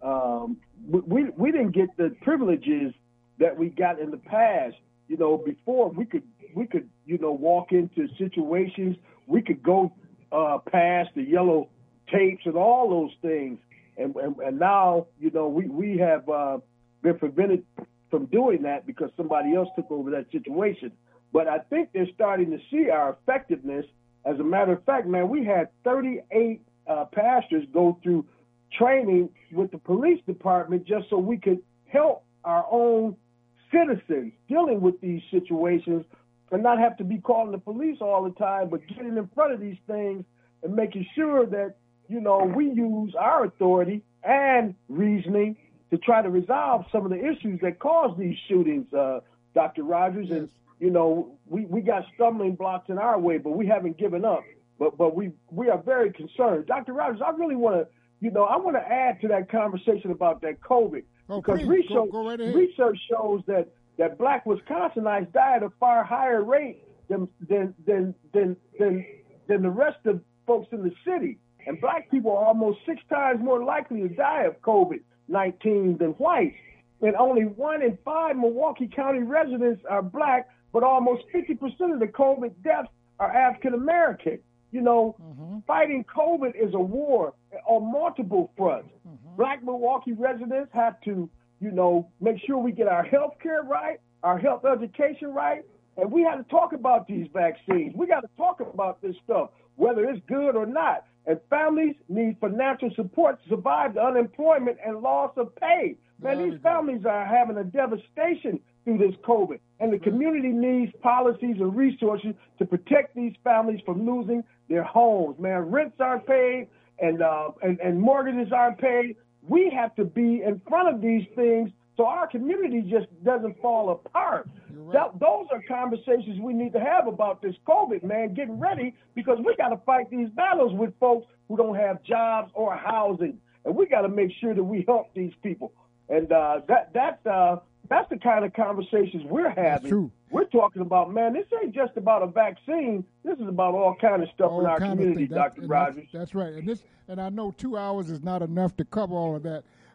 um, we we didn't get the privileges that we got in the past. You know, before we could we could you know walk into situations, we could go uh, past the yellow tapes and all those things, and and, and now you know we we have uh, been prevented from doing that because somebody else took over that situation. But I think they're starting to see our effectiveness. As a matter of fact, man, we had thirty-eight uh, pastors go through training with the police department just so we could help our own citizens dealing with these situations and not have to be calling the police all the time, but getting in front of these things and making sure that, you know, we use our authority and reasoning to try to resolve some of the issues that cause these shootings, uh, Doctor Rogers. Yes. And, you know, we, we got stumbling blocks in our way, but we haven't given up. But but we we are very concerned. Doctor Rogers, I really want to, you know, I want to add to that conversation about that COVID. Oh, because please, research, go, go right ahead. research shows that, that black Wisconsinites die at a far higher rate than than, than, than, than, than the rest of folks in the city. And black people are almost six times more likely to die of COVID nineteen than whites. And only one in five Milwaukee County residents are black, but almost fifty percent of the COVID deaths are African American. You know, mm-hmm. fighting COVID is a war on multiple fronts. Mm-hmm. Black Milwaukee residents have to, you know, make sure we get our health care right, our health education right, and we have to talk about these vaccines. We got to talk about this stuff, whether it's good or not. And families need financial support to survive the unemployment and loss of pay. Man, these families are having a devastation through this COVID. And the community needs policies and resources to protect these families from losing their homes. Man, rents aren't paid and, uh, and, and mortgages aren't paid. We have to be in front of these things so our community just doesn't fall apart. Right. That, those are conversations we need to have about this COVID, man, getting ready, because we got to fight these battles with folks who don't have jobs or housing. And we got to make sure that we help these people. And uh, that that uh, that's the kind of conversations we're having. True. We're talking about, man, this ain't just about a vaccine. This is about all kind of stuff all in our community, Doctor Rogers. That's, that's right. And this, and I know two hours is not enough to cover all of that.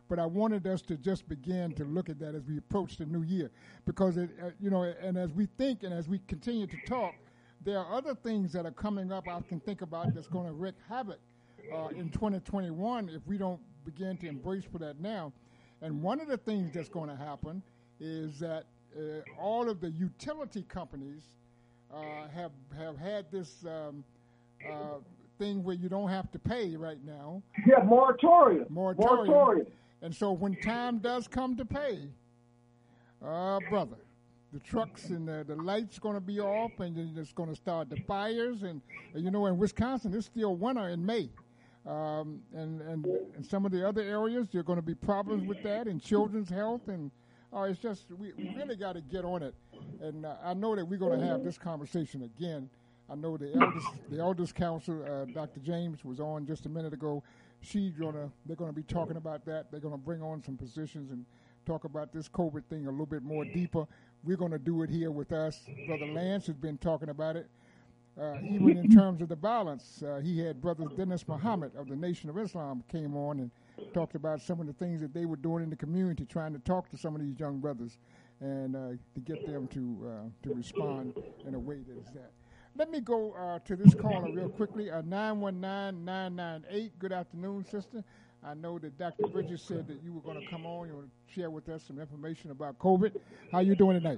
but I wanted us to just begin to look at that as we approach the new year, because it, uh, you know, and as we think and as we continue to talk, there are other things that are coming up I can think about that's going to wreak havoc uh, in twenty twenty-one if we don't begin to embrace for that now. And one of the things that's going to happen is that uh, all of the utility companies uh, have have had this um, uh, thing where you don't have to pay right now. Yeah, moratorium. Moratorium. Moratorium. And so when time does come to pay, uh, brother, the trucks and the, the lights going to be off, and then it's going to start the fires. And, and, you know, in Wisconsin, it's still winter in May. Um, and, and, and some of the other areas, there are going to be problems with that, and children's health. And uh, it's just, we, we really got to get on it. And uh, I know that we're going to have this conversation again. I know the elders, the elders council, uh, Doctor James was on just a minute ago. She's gonna, they're going to be talking about that. They're going to bring on some positions and talk about this COVID thing a little bit more deeper. We're going to do it here with us. Brother Lance has been talking about it. Uh, even in terms of the violence, uh, he had Brother Dennis Muhammad of the Nation of Islam came on and talked about some of the things that they were doing in the community, trying to talk to some of these young brothers and uh, to get them to uh, to respond in a way that is that. Let me go uh, to this caller real quickly, uh, nine one nine, nine nine eight. Good afternoon, sister. I know that Doctor Bridges said that you were going to come on and share with us some information about COVID. How you doing tonight?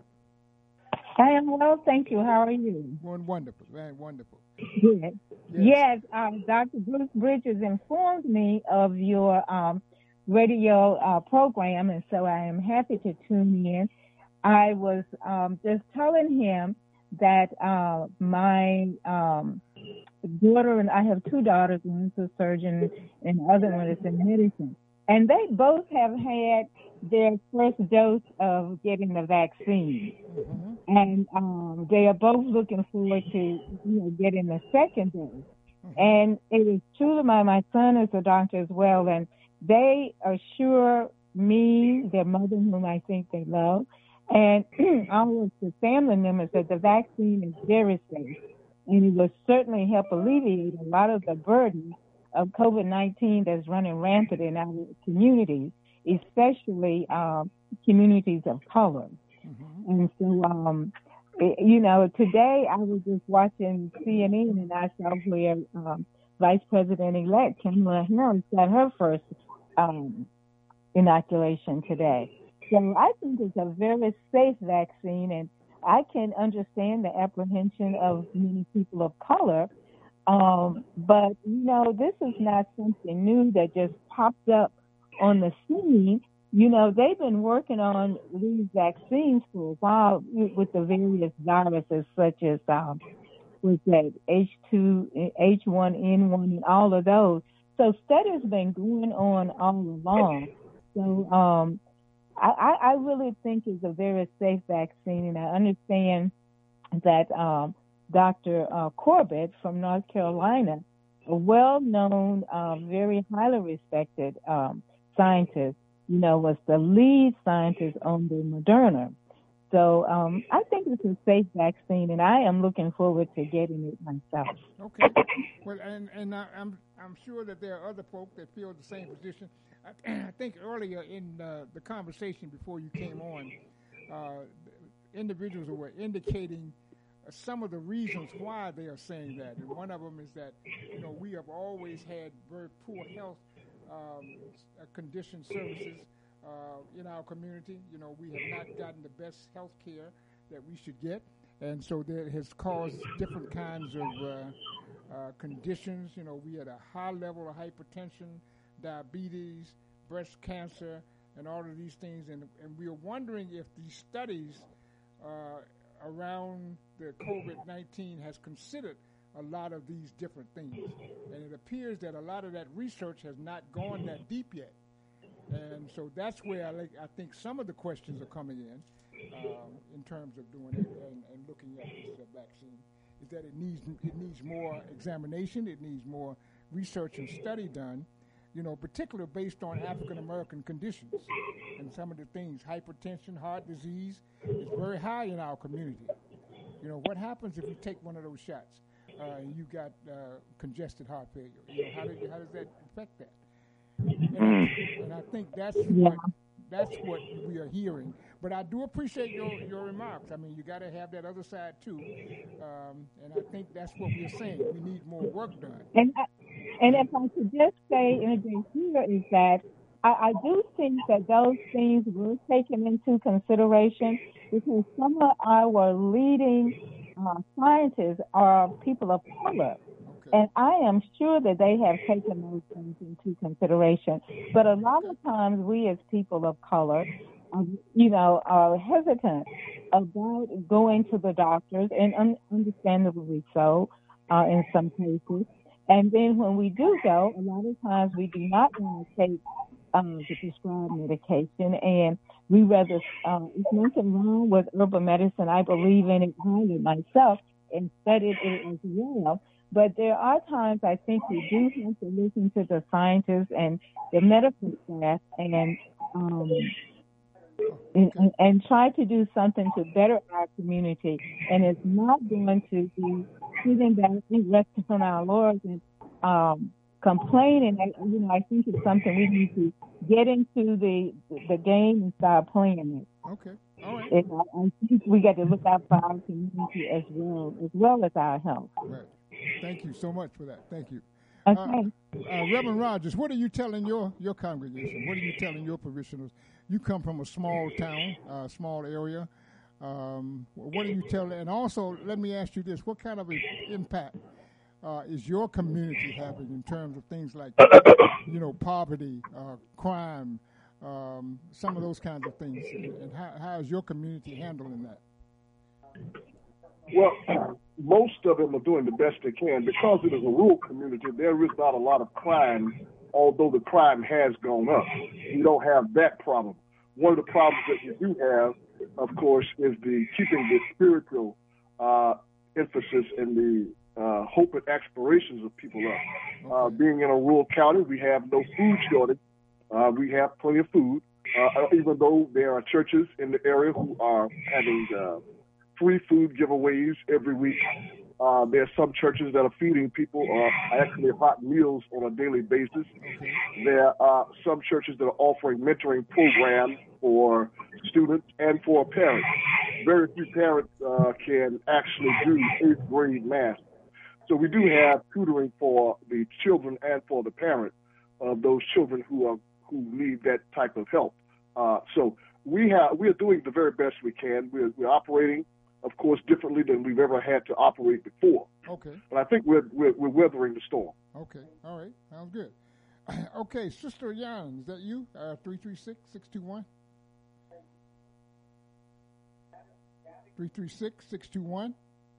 I am well, thank you. How are you? Doing wonderful, man, wonderful. Good. Yes, yes um, Doctor Bruce Bridges informed me of your um, radio uh, program, and so I am happy to tune in. I was um, just telling him that uh, my um, daughter, and I have two daughters, one's a surgeon and the other one is in medicine, and they both have had their first dose of getting the vaccine. Mm-hmm. And um, they are both looking forward to, you know, getting the second dose. Mm-hmm. And it is true that my, my son is a doctor as well, and they assure me, their mother, whom I think they love, and all of the family members that the vaccine is very safe, and it will certainly help alleviate a lot of the burden of COVID nineteen that's running rampant in our communities, especially um, communities of color. Mm-hmm. And so, um, it, you know, today I was just watching C N N and I saw where um, Vice President-elect Kamala Harris got her first um, inoculation today. So I think it's a very safe vaccine, and I can understand the apprehension of many people of color. Um, but, you know, this is not something new that just popped up on the scene. You know, they've been working on these vaccines for a while with the various viruses such as, um, was that H two, H one N one, and all of those. So studies have been going on all along. So um, I, I really think it's a very safe vaccine, and I understand that um, Doctor Uh, Corbett from North Carolina, a well-known, uh, very highly respected um, scientist, you know, was the lead scientist on the Moderna. So um, I think it's a safe vaccine, and I am looking forward to getting it myself. Okay. Well, and, and I, I'm I'm sure that there are other folk that feel the same position. I, I think earlier in uh, the conversation before you came on, uh, individuals were indicating uh, some of the reasons why they are saying that. And one of them is that, you know, we have always had very poor health um, condition services uh, in our community. You know, we have not gotten the best health care that we should get. And so that has caused different kinds of uh, uh, conditions. You know, we had a high level of hypertension, diabetes, breast cancer, and all of these things. And, and we are wondering if these studies uh, around the COVID nineteen has considered a lot of these different things. And it appears that a lot of that research has not gone that deep yet. And so that's where I, like, I think some of the questions are coming in. Um, in terms of doing it and, and looking at this uh, vaccine, is that it needs it needs more examination, it needs more research and study done, you know, particularly based on African American conditions and some of the things. Hypertension, heart disease is very high in our community. You know, what happens if you take one of those shots uh, and you got uh, congested heart failure? You know, how, do, how does that affect that? And, And I think that's Yeah. what that's what we are hearing. But I do appreciate your, your remarks. I mean, you got to have that other side too, um, and I think that's what we're saying. We need more work done. And I, and if I could just say, in addition here, is that I, I do think that those things were taken into consideration because some of our leading uh, scientists are people of color. And I am sure that they have taken those things into consideration. But a lot of times we as people of color, um, you know, are hesitant about going to the doctors, and un- understandably so uh, in some cases. And then when we do go, a lot of times we do not want to take um, the prescribed medication, and we rather, um, there's nothing wrong with herbal medicine. I believe in it highly myself and studied it as well. But there are times I think we do have to listen to the scientists and the medical staff and um, and, and, and try to do something to better our community. And it's not going to be sitting back and resting on our laurels and um, complaining. I, you know, I think it's something we need to get into the the game and start playing it. Okay. All right. And I, I think we got to look out for our community as well, as well as our health. Right. Thank you so much for that. Thank you. Okay. Uh, uh, Reverend Rogers, what are you telling your, your congregation? What are you telling your parishioners? You come from a small town, a uh, small area. Um, what are you telling? And also, let me ask you this: what kind of an impact uh, is your community having in terms of things like, you know, poverty, uh, crime, um, some of those kinds of things? And, and how, how is your community handling that? Well, most of them are doing the best they can. Because it is a rural community, there is not a lot of crime, although the crime has gone up. You don't have that problem. One of the problems that you do have, of course, is the keeping the spiritual uh, emphasis and the uh, hope and aspirations of people up. Uh, being in a rural county, we have no food shortage. Uh, we have plenty of food, uh, even though there are churches in the area who are having uh, free food giveaways every week. Uh, there are some churches that are feeding people uh, actually hot meals on a daily basis. There are some churches that are offering mentoring programs for students and for parents. Very few parents uh, can actually do eighth grade math. So we do have tutoring for the children and for the parents of those children who are who need that type of help. Uh, so we have we are doing the very best we can. We're, we're operating, of course, differently than we've ever had to operate before. Okay. But I think we're we're, we're weathering the storm. Okay. All right. Sounds good. Okay, Sister Yan, is that you? Uh, three three six, six two one? three three six, six two one?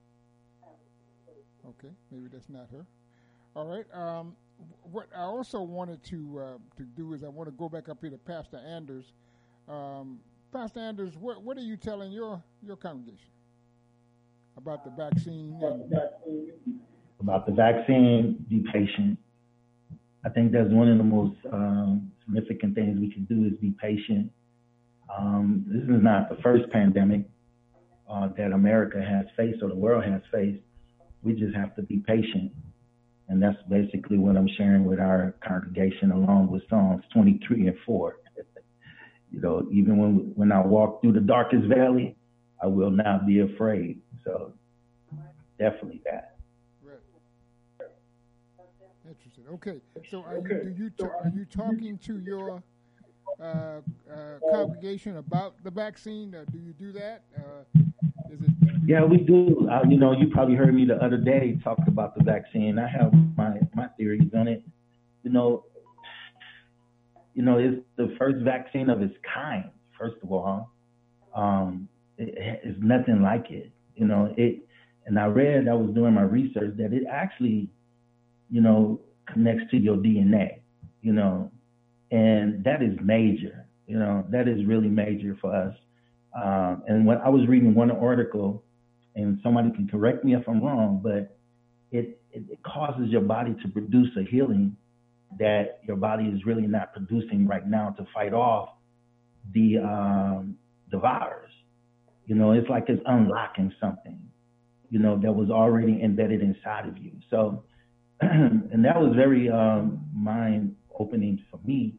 Okay, maybe that's not her. All right. Um, what I also wanted to uh, to do is I want to go back up here to Pastor Anders. Um, Pastor Anders, what what are you telling your, your congregation about the vaccine? And About the vaccine, be patient. I think that's one of the most um, significant things we can do is be patient. Um, this is not the first pandemic uh, that America has faced or the world has faced. We just have to be patient. And that's basically what I'm sharing with our congregation along with Psalms twenty-three and four. You know, even when when I walk through the darkest valley, I will not be afraid. So definitely that. Right. Interesting. Okay. So are you do you t- are you talking to your uh, uh, congregation about the vaccine? Or do you do that? Uh, is it? Yeah, we do. Uh, you know, you probably heard me the other day talk about the vaccine. I have my, my theories on it. You know, you know, it's the first vaccine of its kind, first of all. Um, it, it's nothing like it. You know, it, and I read, I was doing my research, that it actually, you know, connects to your D N A, you know, and that is major. You know, that is really major for us. Um, and when I was reading one article, and somebody can correct me if I'm wrong, but it, it, it causes your body to produce a healing that your body is really not producing right now to fight off the um, the virus. You know, it's like it's unlocking something, you know, that was already embedded inside of you. So, and that was very um, mind-opening for me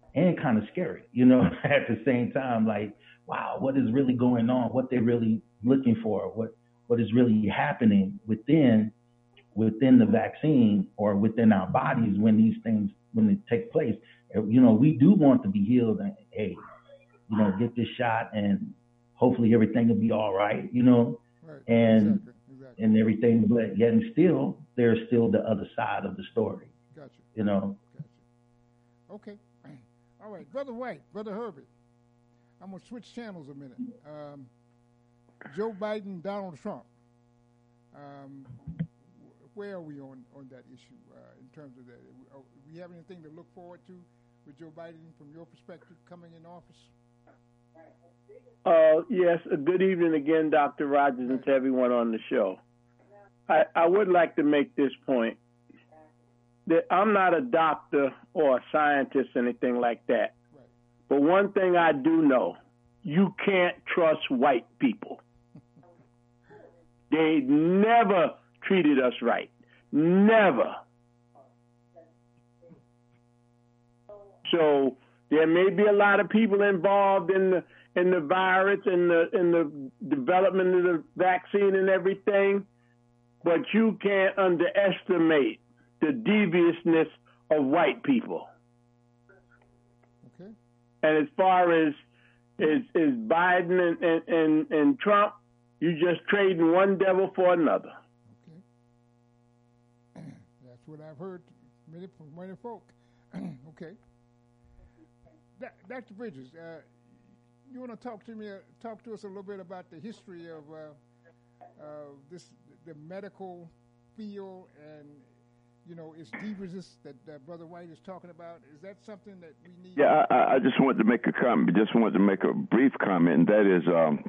and kind of scary, you know, at the same time. Like, wow, what is really going on? What they're really looking for? What what is really happening within within the vaccine or within our bodies when these things when they take place? You know, we do want to be healed and hey, you know, get this shot and hopefully everything will be all right, you know, right. and exactly. Exactly. and everything. But yet and still, there's still the other side of the story. Gotcha. You know. Gotcha. Okay. All right, Brother White, Brother Herbert. I'm gonna switch channels a minute. Um, Joe Biden, Donald Trump. Um, where are we on, on that issue uh, in terms of that? Do we have anything to look forward to with Joe Biden from your perspective coming in office? Uh, yes, a good evening again, Doctor Rogers, and to everyone on the show. I, I would like to make this point that I'm not a doctor or a scientist or anything like that. Right. But one thing I do know, you can't trust white people. They never treated us right. Never. So there may be a lot of people involved in the in the virus and the in the development of the vaccine and everything, but you can't underestimate the deviousness of white people. Okay. And as far as as, as Biden and, and, and, and Trump, you just trading one devil for another. Okay. That's what I've heard many, from many folk. Okay. Doctor Bridges, uh, you want to talk to me, uh, talk to us a little bit about the history of uh, uh, this, the medical field, and you know, its deviousness that uh, Brother White is talking about. Is that something that we need? Yeah, I, I just wanted to make a comment. Just wanted to make a brief comment, and that is um,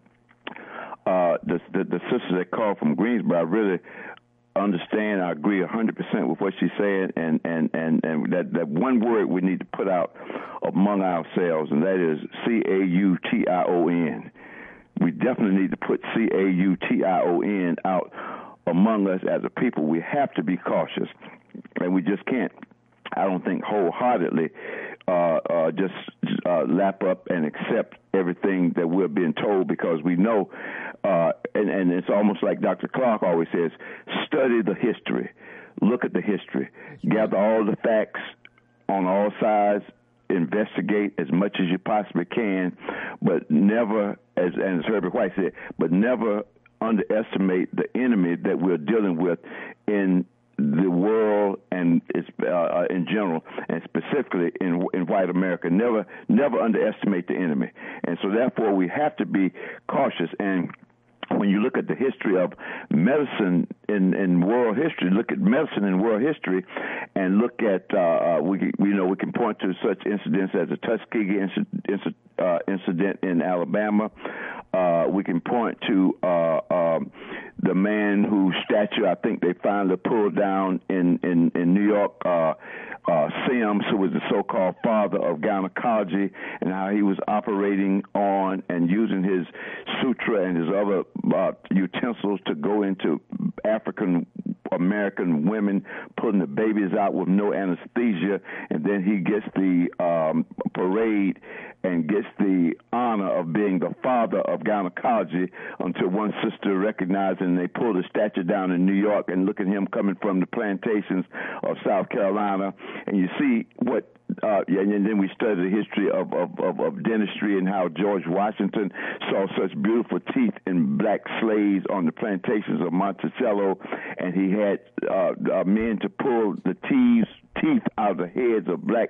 uh, the, the the sister that called from Greensboro. I really understand. I agree one hundred percent with what she's saying, and, and, and, and that, that one word we need to put out among ourselves, and that is C A U T I O N. We definitely need to put C A U T I O N out among us as a people. We have to be cautious, and we just can't, I don't think, wholeheartedly uh, uh, just uh, lap up and accept everything that we're being told, because we know, uh, and, and it's almost like Doctor Clark always says, study the history, look at the history, gather all the facts on all sides, investigate as much as you possibly can, but never, as, and as Herbert White said, but never underestimate the enemy that we're dealing with in the world and it's, uh, in general, and specifically in in white America. Never, never underestimate the enemy, and so therefore we have to be cautious. And when you look at the history of medicine in, in world history, look at medicine in world history, and look at uh, we you know we can point to such incidents as the Tuskegee incident, uh, incident in Alabama. Uh, we can point to uh, um, the man whose statue I think they finally pulled down in in, in New York, uh, uh, Sims, who was the so-called father of gynecology, and how he was operating on and using his sutra and his other uh, utensils to go into African American women, putting the babies out with no anesthesia, and then he gets the um, parade and gets the honor of being the father of gynecology, until one sister recognized, and they pulled a statue down in New York, and look at him coming from the plantations of South Carolina, and you see what Uh, yeah, and then we study the history of, of, of, of dentistry and how George Washington saw such beautiful teeth in black slaves on the plantations of Monticello, and he had uh, uh, men to pull the teeth teeth out of the heads of black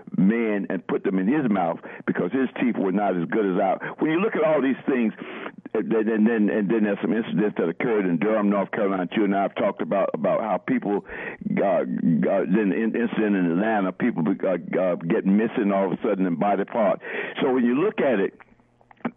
men and put them in his mouth because his teeth were not as good as ours. When you look at all these things, and then and, and then there's some incidents that occurred in Durham, North Carolina. You and I have talked about about how people uh, uh, then in incident in Atlanta, people uh, uh, get missing all of a sudden in body part. So when you look at it,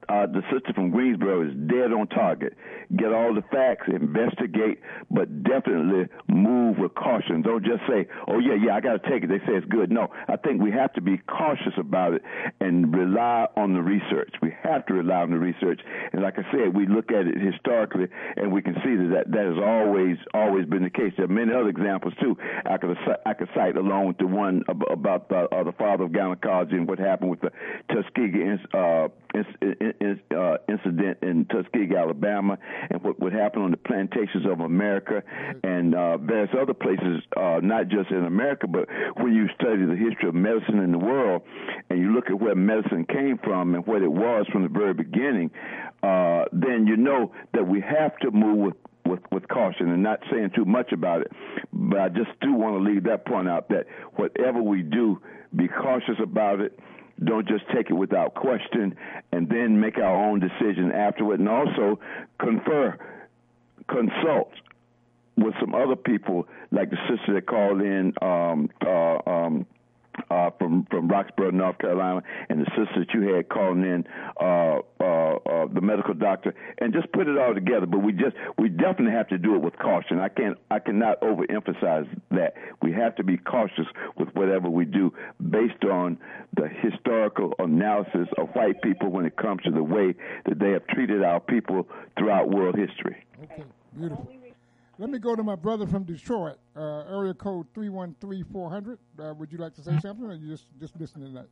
uh, the sister from Greensboro is dead on target. Get all the facts, investigate, but definitely move with caution. Don't just say, oh, yeah, yeah, I got to take it. They say it's good. No, I think we have to be cautious about it and rely on the research. We have to rely on the research. And like I said, we look at it historically, and we can see that that, that has always always been the case. There are many other examples, too, I could, I could cite along with the one about the, uh, the father of gynecology and what happened with the Tuskegee uh, uh, incident in Tuskegee, Alabama, and what would happen on the plantations of America and uh, various other places, uh, not just in America, but when you study the history of medicine in the world and you look at where medicine came from and what it was from the very beginning, uh, then you know that we have to move with With, with caution and not saying too much about it. But I just do want to leave that point out that whatever we do, be cautious about it. Don't just take it without question and then make our own decision afterward. And also confer, consult with some other people like the sister that called in um, uh, um, Uh, from from Roxborough, North Carolina, and the sister that you had calling in, uh, uh, uh, the medical doctor, and just put it all together. But we just we definitely have to do it with caution. I can't I cannot overemphasize that. We have to be cautious with whatever we do, based on the historical analysis of white people when it comes to the way that they have treated our people throughout world history. Okay, beautiful. Let me go to my brother from Detroit, uh, area code three one three, four hundred. Uh, would you like to say something, or you just, just listening to that?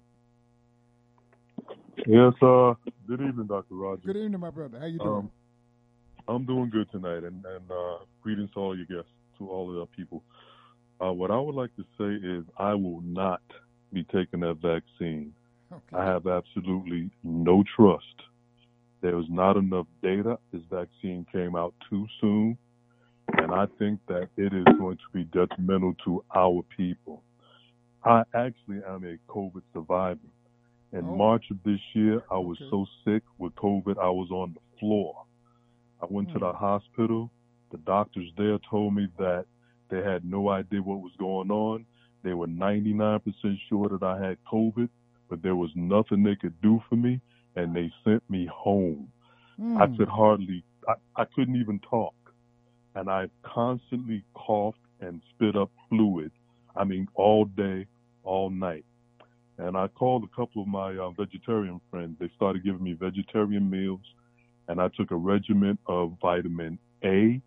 Yes, uh, good evening, Doctor Rogers. Good evening, my brother. How you doing? Um, I'm doing good tonight, and, and uh, greetings to all your guests, to all of the people. Uh, what I would like to say is I will not be taking that vaccine. Okay. I have absolutely no trust. There was not enough data. This vaccine came out too soon. And I think that it is going to be detrimental to our people. I actually am a COVID survivor. In oh. March of this year, I was okay. so sick with COVID, I was on the floor. I went mm. to the hospital. The doctors there told me that they had no idea what was going on. They were ninety-nine percent sure that I had COVID, but there was nothing they could do for me, and they sent me home. Mm. I could hardly, I, I couldn't even talk. And I constantly coughed and spit up fluid. I mean, all day, all night. And I called a couple of my uh, vegetarian friends. They started giving me vegetarian meals, and I took a regimen of vitamin A,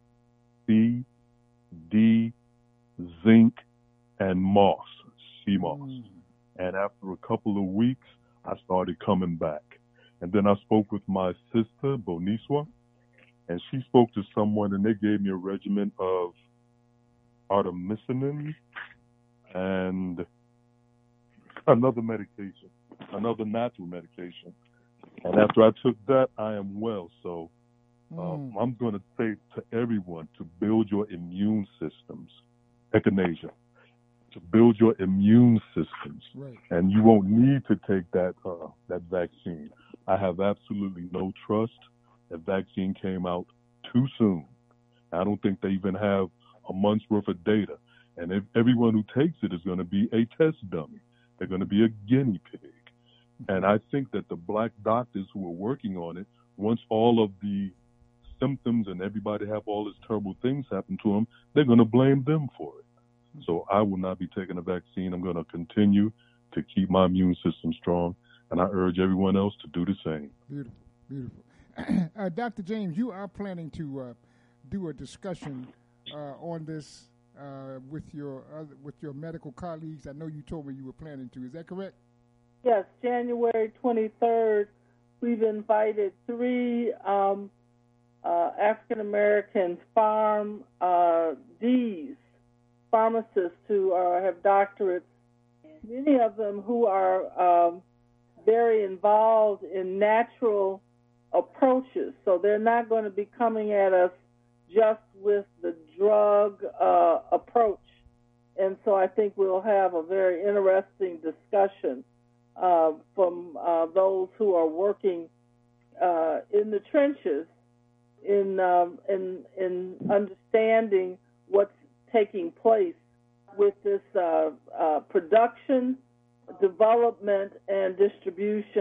C, D, zinc, and moss, sea moss. Mm. And after a couple of weeks, I started coming back. And then I spoke with my sister, Boniswa, and she spoke to someone, and they gave me a regimen of artemisinin and another medication, another natural medication. And after I took that, I am well. So um, mm. I'm going to say to everyone to build your immune systems, echinacea, to build your immune systems. Right. And you won't need to take that uh, that vaccine. I have absolutely no trust. That vaccine came out too soon. I don't think they even have a month's worth of data. And if everyone who takes it is going to be a test dummy. They're going to be a guinea pig. And I think that the black doctors who are working on it, once all of the symptoms and everybody have all these terrible things happen to them, they're going to blame them for it. So I will not be taking a vaccine. I'm going to continue to keep my immune system strong. And I urge everyone else to do the same. Beautiful, beautiful. Uh, Doctor James, you are planning to uh, do a discussion uh, on this uh, with your uh, with your medical colleagues. I know you told me you were planning to. Is that correct? Yes, January twenty-third. We've invited three um, uh, African American Pharm uh, Ds, pharmacists who are, have doctorates. Many of them who are um, very involved in natural approaches, so they're not going to be coming at us just with the drug uh, approach. And so I think we'll have a very interesting discussion uh, from uh, those who are working uh, in the trenches in, um, in in understanding what's taking place with this uh, uh, production, development, and distribution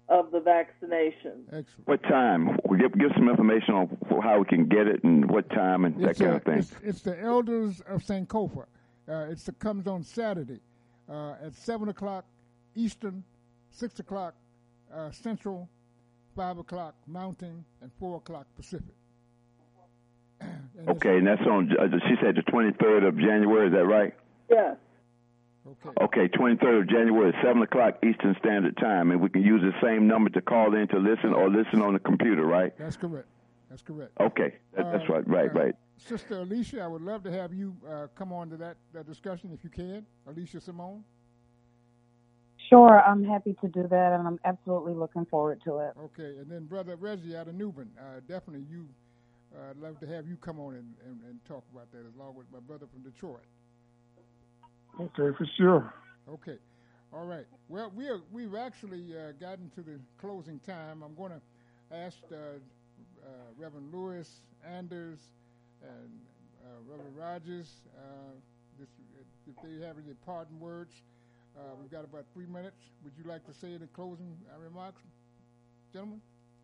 of the vaccination. Excellent. What time? We give, give some information on how we can get it and what time and It's that kind a- of thing. It's, it's the Elders of Sankofa. Uh, it's, it comes on Saturday uh, at seven o'clock Eastern, six o'clock uh, Central, five o'clock Mountain, and four o'clock Pacific. And Okay, and that's on, uh, she said the twenty-third of January, is that right? Yes. Okay. Okay, twenty-third of January, seven o'clock Eastern Standard Time, and we can use the same number to call in to listen or listen on the computer, right? That's correct. That's correct. Okay, that, that's Uh, right, right, uh, right. Sister Alicia, I would love to have you uh, come on to that, that discussion if you can. Alicia Simone. Sure, I'm happy to do that, and I'm absolutely looking forward to it. Okay, and then Brother Reggie out of Newbern. Uh, definitely you, uh, I'd love to have you come on and, and, and talk about that along with my brother from Detroit. Okay, for sure. Okay, all right. Well, we are, we've actually uh, gotten to the closing time. I'm going to ask uh, uh, Reverend Lewis, Anders, and uh, Reverend Rogers uh, this, if they have any parting words. Uh, we've got about three minutes. Would you like to say any closing uh, remarks, gentlemen?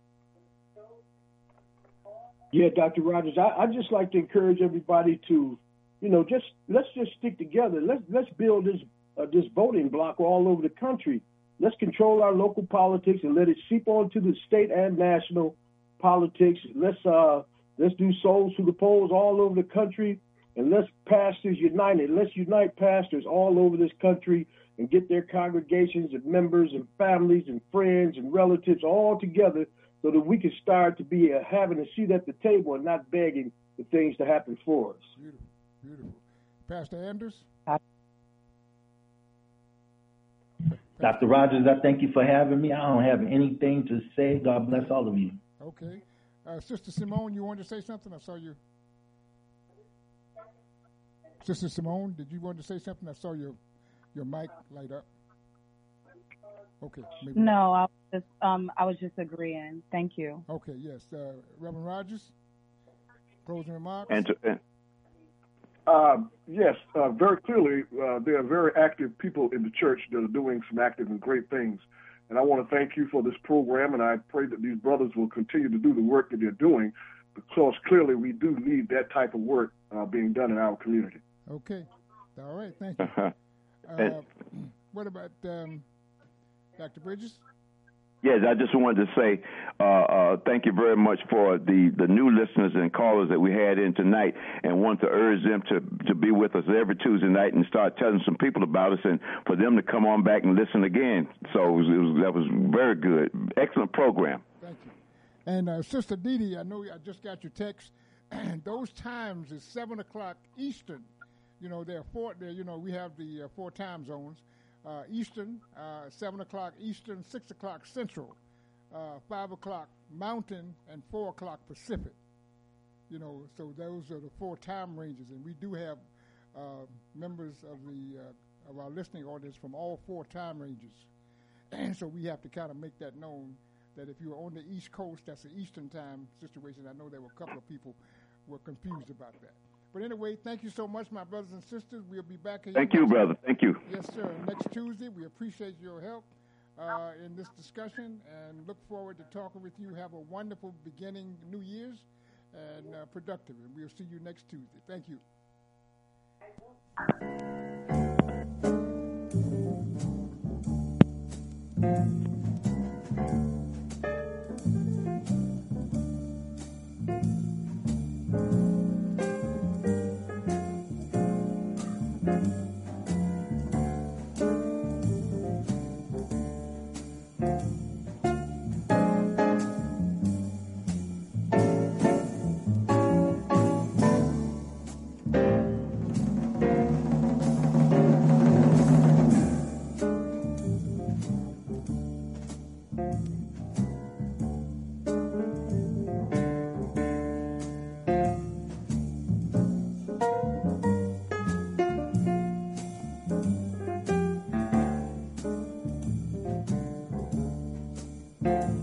Yeah, Doctor Rogers, I, I'd just like to encourage everybody to, you know, just let's just stick together. Let's let's build this uh, this voting block all over the country. Let's control our local politics and let it seep onto the state and national politics. Let's uh let's do souls to the polls all over the country, and let's pastors united. Let's unite pastors all over this country and get their congregations and members and families and friends and relatives all together, so that we can start to be uh, having a seat at the table and not begging for things to happen for us. Beautiful, beautiful. Pastor Anders? Doctor Rogers, I thank you for having me. I don't have anything to say. God bless all of you. Okay. Uh, Sister Simone, you wanted to say something? I saw you. Sister Simone, did you want to say something? I saw your your mic light up. Okay. Maybe No, I was just um, I was just agreeing. Thank you. Okay. Yes. Uh, Reverend Rogers, closing remarks. And to, and, Uh, yes, uh, very clearly, uh, there are very active people in the church that are doing some active and great things. And I want to thank you for this program, and I pray that these brothers will continue to do the work that they're doing, because clearly we do need that type of work uh, being done in our community. Okay. All right. Thank you. uh-huh. Uh, what about um, Doctor Bridges? Yes, I just wanted to say uh, uh, thank you very much for the, the new listeners and callers that we had in tonight, and want to urge them to, to be with us every Tuesday night and start telling some people about us, and for them to come on back and listen again. So it was, it was, that was very good. Excellent program. Thank you. And uh, Sister Dee Dee, I know I just got your text. And those times is seven o'clock Eastern. You know, there are four. There, you know, we have the uh, four time zones. Uh, Eastern, uh, seven o'clock Eastern, six o'clock Central, uh, five o'clock Mountain, and four o'clock Pacific. You know, so those are the four time ranges, and we do have uh, members of the uh, of our listening audience from all four time ranges, and so we have to kind of make that known that if you're on the East Coast, that's the Eastern time situation. I know there were a couple of people who were confused about that. But anyway, thank you so much, my brothers and sisters. We'll be back here. Thank you, brother. Thank you. Yes, sir. Next Tuesday, we appreciate your help uh, in this discussion and look forward to talking with you. Have a wonderful beginning New Year's and uh, productive. And we'll see you next Tuesday. Thank you. Thank you.